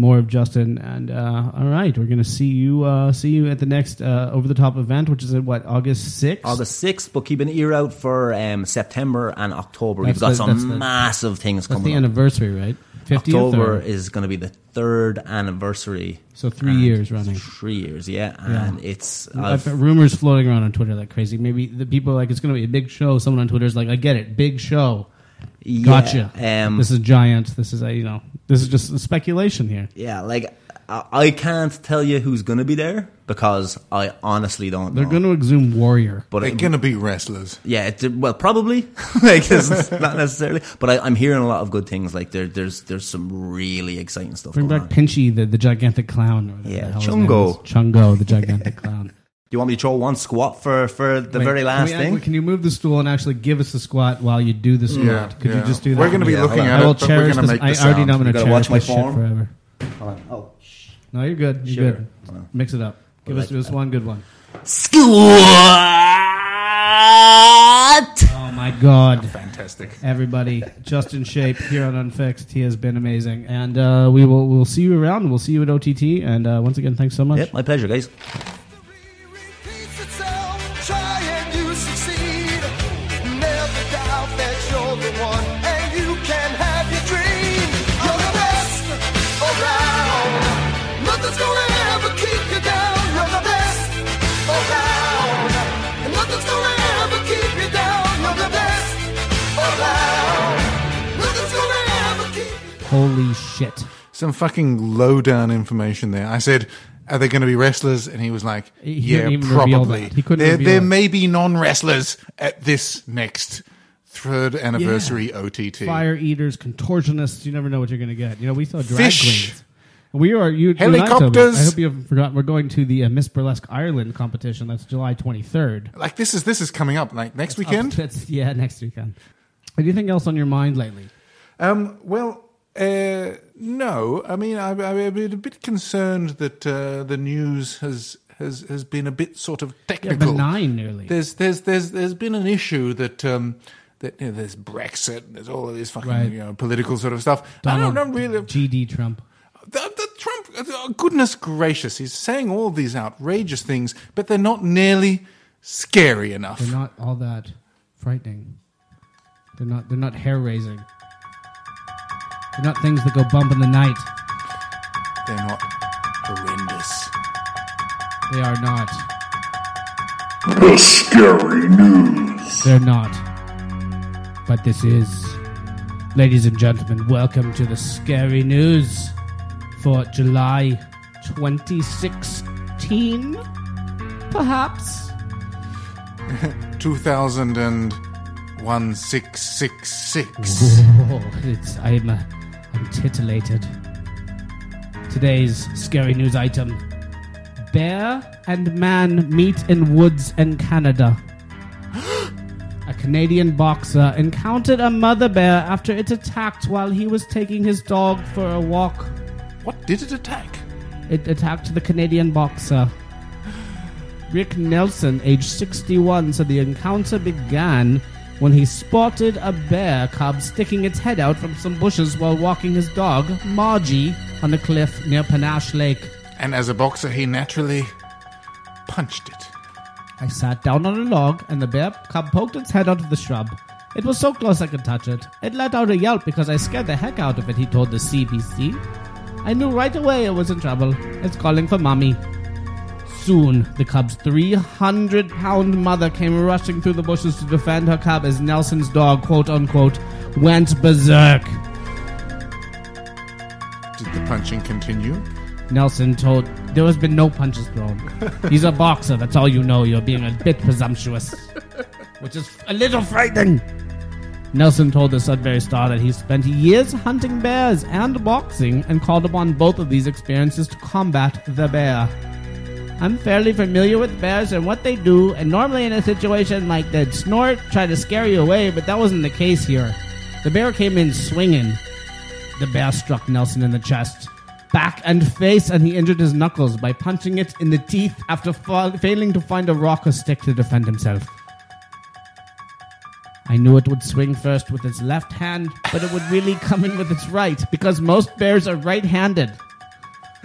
Justin. And uh, all right, we're going to see you uh, see you at the next uh, Over the Top event, which is at what, August sixth? August sixth, but keep an ear out for um, September and October. That's We've got the- some that's the- massive things That's coming the up. anniversary, right? fiftieth October or- is going to be the third anniversary. So three And years running. Three years, yeah. Yeah. And it's... I've, I've- rumors floating around on Twitter like crazy. Maybe the people are like, it's going to be a big show. Someone on Twitter is like, I get it, big show. Gotcha. Yeah, um, this is giant. This is a, you know, this is just speculation here. Yeah, like, I, I can't tell you who's going to be there because I honestly don't know. They're going to exhume Warrior. But They're it- going to be wrestlers. Yeah, it, well, probably. like, it's not necessarily. But I, I'm hearing a lot of good things. Like, there, there's there's some really exciting stuff Bring going back on. Pinchy, the, the gigantic clown. Or whatever Yeah, the hell his name Chungo. is. Chungo, the gigantic clown. Do you want me to throw one squat for, for the Wait, very last can we- thing? Can you move the stool and actually give us a squat while you do the squat? Yeah, Could yeah. you just do that? We're gonna be Yeah, looking hold on. at I will it, but we're cherish going to this. make the I already know I'm sound. going You to gotta cherish watch my this shit form. forever. Hold on. Oh, shh. No, you're good. You're Sugar. good. Hold on. Mix it up. Give us like just one good one. Squat! Oh my God. Fantastic. Everybody, Justin Shape here on Unfixed. He has been amazing. And uh, we will we'll see you around. We'll see you at O T T. And uh, once again, thanks so much. Yep, my pleasure, guys. Repeats itself, try and you succeed. Never doubt that you're the one, and you can have your dream. You're the best around. Nothing's gonna ever keep you down. You're the best around. And nothing's gonna ever keep you down. You're the best around. Nothing's gonna ever keep you down. Holy shit. Some fucking low down information there. I said, are they going to be wrestlers? And he was like, He yeah, couldn't even reveal probably. that. He couldn't there reveal there it. may be non-wrestlers at this next third anniversary O T T. Fire eaters, contortionists. You never know what you're going to get. You know, we saw drag Fish. queens. We are you. you and I, Toby, Helicopters. I hope you haven't forgotten. We're going to the uh, Miss Burlesque Ireland competition. That's July twenty-third. Like this is this is coming up like next weekend. Up- that's- yeah, next weekend. Anything else on your mind lately? Um, well, uh, no. I mean, I, I've been a bit concerned that uh, the news has, has has been a bit sort of Yeah, technical. benign, nearly. There's there's there's there's been an issue that um, that you know, there's Brexit, there's all of this fucking Right. you know political sort of stuff. Donald I don't know really. G D Trump. The, the Trump, oh, goodness gracious, he's saying all these outrageous things, but they're not nearly scary enough. They're not all that frightening. They're not. They're not hair raising. They're not things that go bump in the night. They're not horrendous. They are not. The scary news. They're not. But this is, ladies and gentlemen, welcome to the scary news for July twenty sixteen, perhaps. two thousand one six six six. Oh, it's, I'm, uh, I'm titillated. Today's scary news item. Bear and man meet in woods in Canada. A Canadian boxer encountered a mother bear after it attacked while he was taking his dog for a walk. What did it attack? It attacked the Canadian boxer. Rick Nelson, age sixty-one, said the encounter began when he spotted a bear cub sticking its head out from some bushes while walking his dog, Margie, on a cliff near Panache Lake. And as a boxer, he naturally punched it. I sat down on a log, and the bear cub poked its head out of the shrub. It was so close I could touch it. It let out a yelp because I scared the heck out of it, he told the C B C. I knew right away it was in trouble. It's calling for mommy. Soon, the cub's three hundred pound mother came rushing through the bushes to defend her cub as Nelson's dog, quote-unquote, went berserk. Did the punching continue? Nelson told, there has been no punches thrown. He's a boxer, that's all you know. You're being a bit presumptuous. Which is a little frightening. Nelson told the Sudbury Star that he spent years hunting bears and boxing and called upon both of these experiences to combat the bear. I'm fairly familiar with bears and what they do, and normally in a situation like that, snort, try to scare you away, but that wasn't the case here. The bear came in swinging. The bear struck Nelson in the chest, back and face, and he injured his knuckles by punching it in the teeth after fa- failing to find a rock or stick to defend himself. I knew it would swing first with its left hand, but it would really come in with its right, because most bears are right-handed.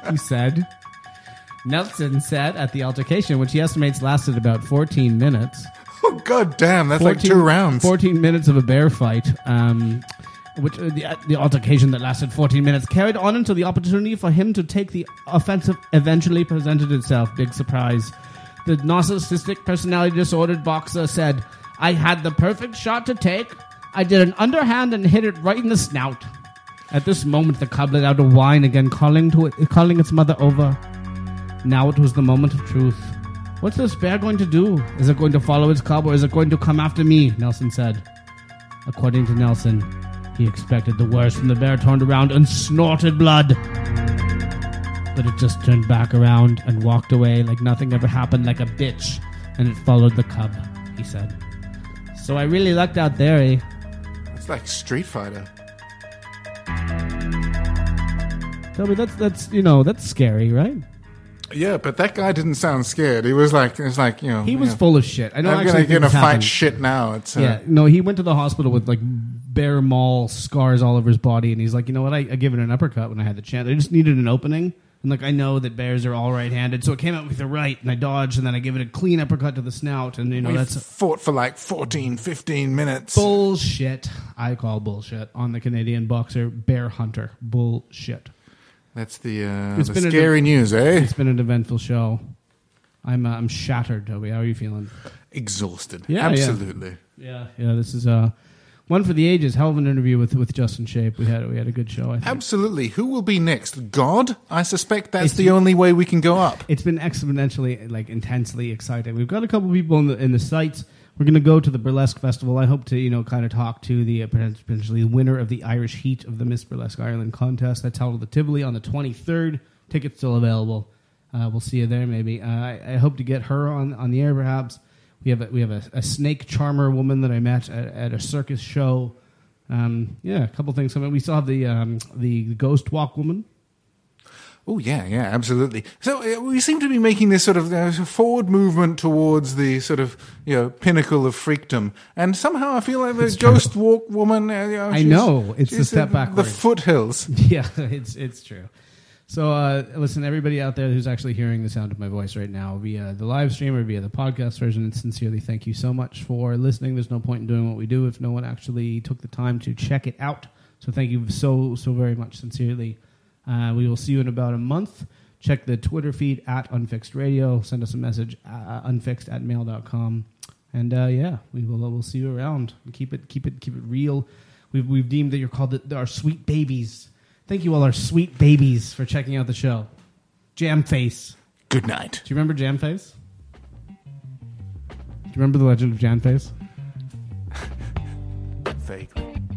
He said. Nelson said at the altercation, which he estimates lasted about fourteen minutes. Oh, god damn, that's like fourteen two rounds. fourteen minutes of a bear fight, um, which uh, the, the altercation that lasted fourteen minutes carried on until the opportunity for him to take the offensive eventually presented itself. Big surprise. The narcissistic personality disordered boxer said, I had the perfect shot to take. I did an underhand and hit it right in the snout. At this moment, the cub let out a whine again, calling to it, calling its mother over. Now it was the moment of truth. What's this bear going to do? Is it going to follow its cub or is it going to come after me? Nelson said. According to Nelson, he expected the worst when the bear turned around and snorted blood. But it just turned back around and walked away like nothing ever happened, like a bitch. And it followed the cub, he said. So I really lucked out there, eh? It's like Street Fighter. Toby, that's, that's, you know, that's scary, right? Yeah, but that guy didn't sound scared. He was like, it was like, you know, He was you know, full of shit. I know. I'm actually gonna, gonna things fight happened. shit now. It's uh, Yeah, no, he went to the hospital with like bear maul scars all over his body, and he's like, you know what? I, I gave it an uppercut when I had the chance. I just needed an opening, and like I know that bears are all right-handed, so it came out with the right, and I dodged, and then I gave it a clean uppercut to the snout, and you know we that's fought for like fourteen, fifteen minutes. bullshit. I call bullshit on the Canadian boxer Bear Hunter. Bullshit. That's the, uh, It's the been an- scary news, eh? It's been an eventful show. I'm uh, I'm shattered, Toby. How are you feeling? Exhausted. Yeah, Absolutely. Yeah, yeah. This is uh, one for the ages. Hell of an interview with, with Justin Shape. We had we had a good show. I think. Absolutely. Who will be next? God? I suspect that's It's- the only way we can go up. It's been exponentially, like, intensely exciting. We've got a couple people in the in the sites. We're going to go to the Burlesque Festival. I hope to, you know, kind of talk to the uh, potentially winner of the Irish Heat of the Miss Burlesque Ireland contest. That's held at the Tivoli on the twenty-third. Tickets still available. Uh, we'll see you there, maybe. Uh, I, I hope to get her on, on the air, perhaps. We have a, we have a, a snake charmer woman that I met at, at a circus show. Um, yeah, a couple things coming. We still have the um, the ghost walk woman. Oh, yeah, yeah, absolutely. So uh, we seem to be making this sort of uh, forward movement towards the sort of, you know, pinnacle of freakdom. And somehow I feel like the It's true. ghost walk woman... Uh, you know, I she's- know. It's the she's step the- backwards. The foothills. Yeah, it's it's true. So, uh, listen, everybody out there who's actually hearing the sound of my voice right now via the live stream or via the podcast version, sincerely thank you so much for listening. There's no point in doing what we do if no one actually took the time to check it out. So thank you so, so very much, sincerely. Uh, we will see you in about a month. Check the Twitter feed at Unfixed Radio. Send us a message, uh, unfixed at mail dot com. And, uh, yeah, we will we'll see you around. Keep it keep it, keep it real. We've, we've deemed that you're called the, our sweet babies. Thank you all, our sweet babies, for checking out the show. Jam Face. Good night. Do you remember Jam Face? Do you remember the legend of Jam Face? Vaguely.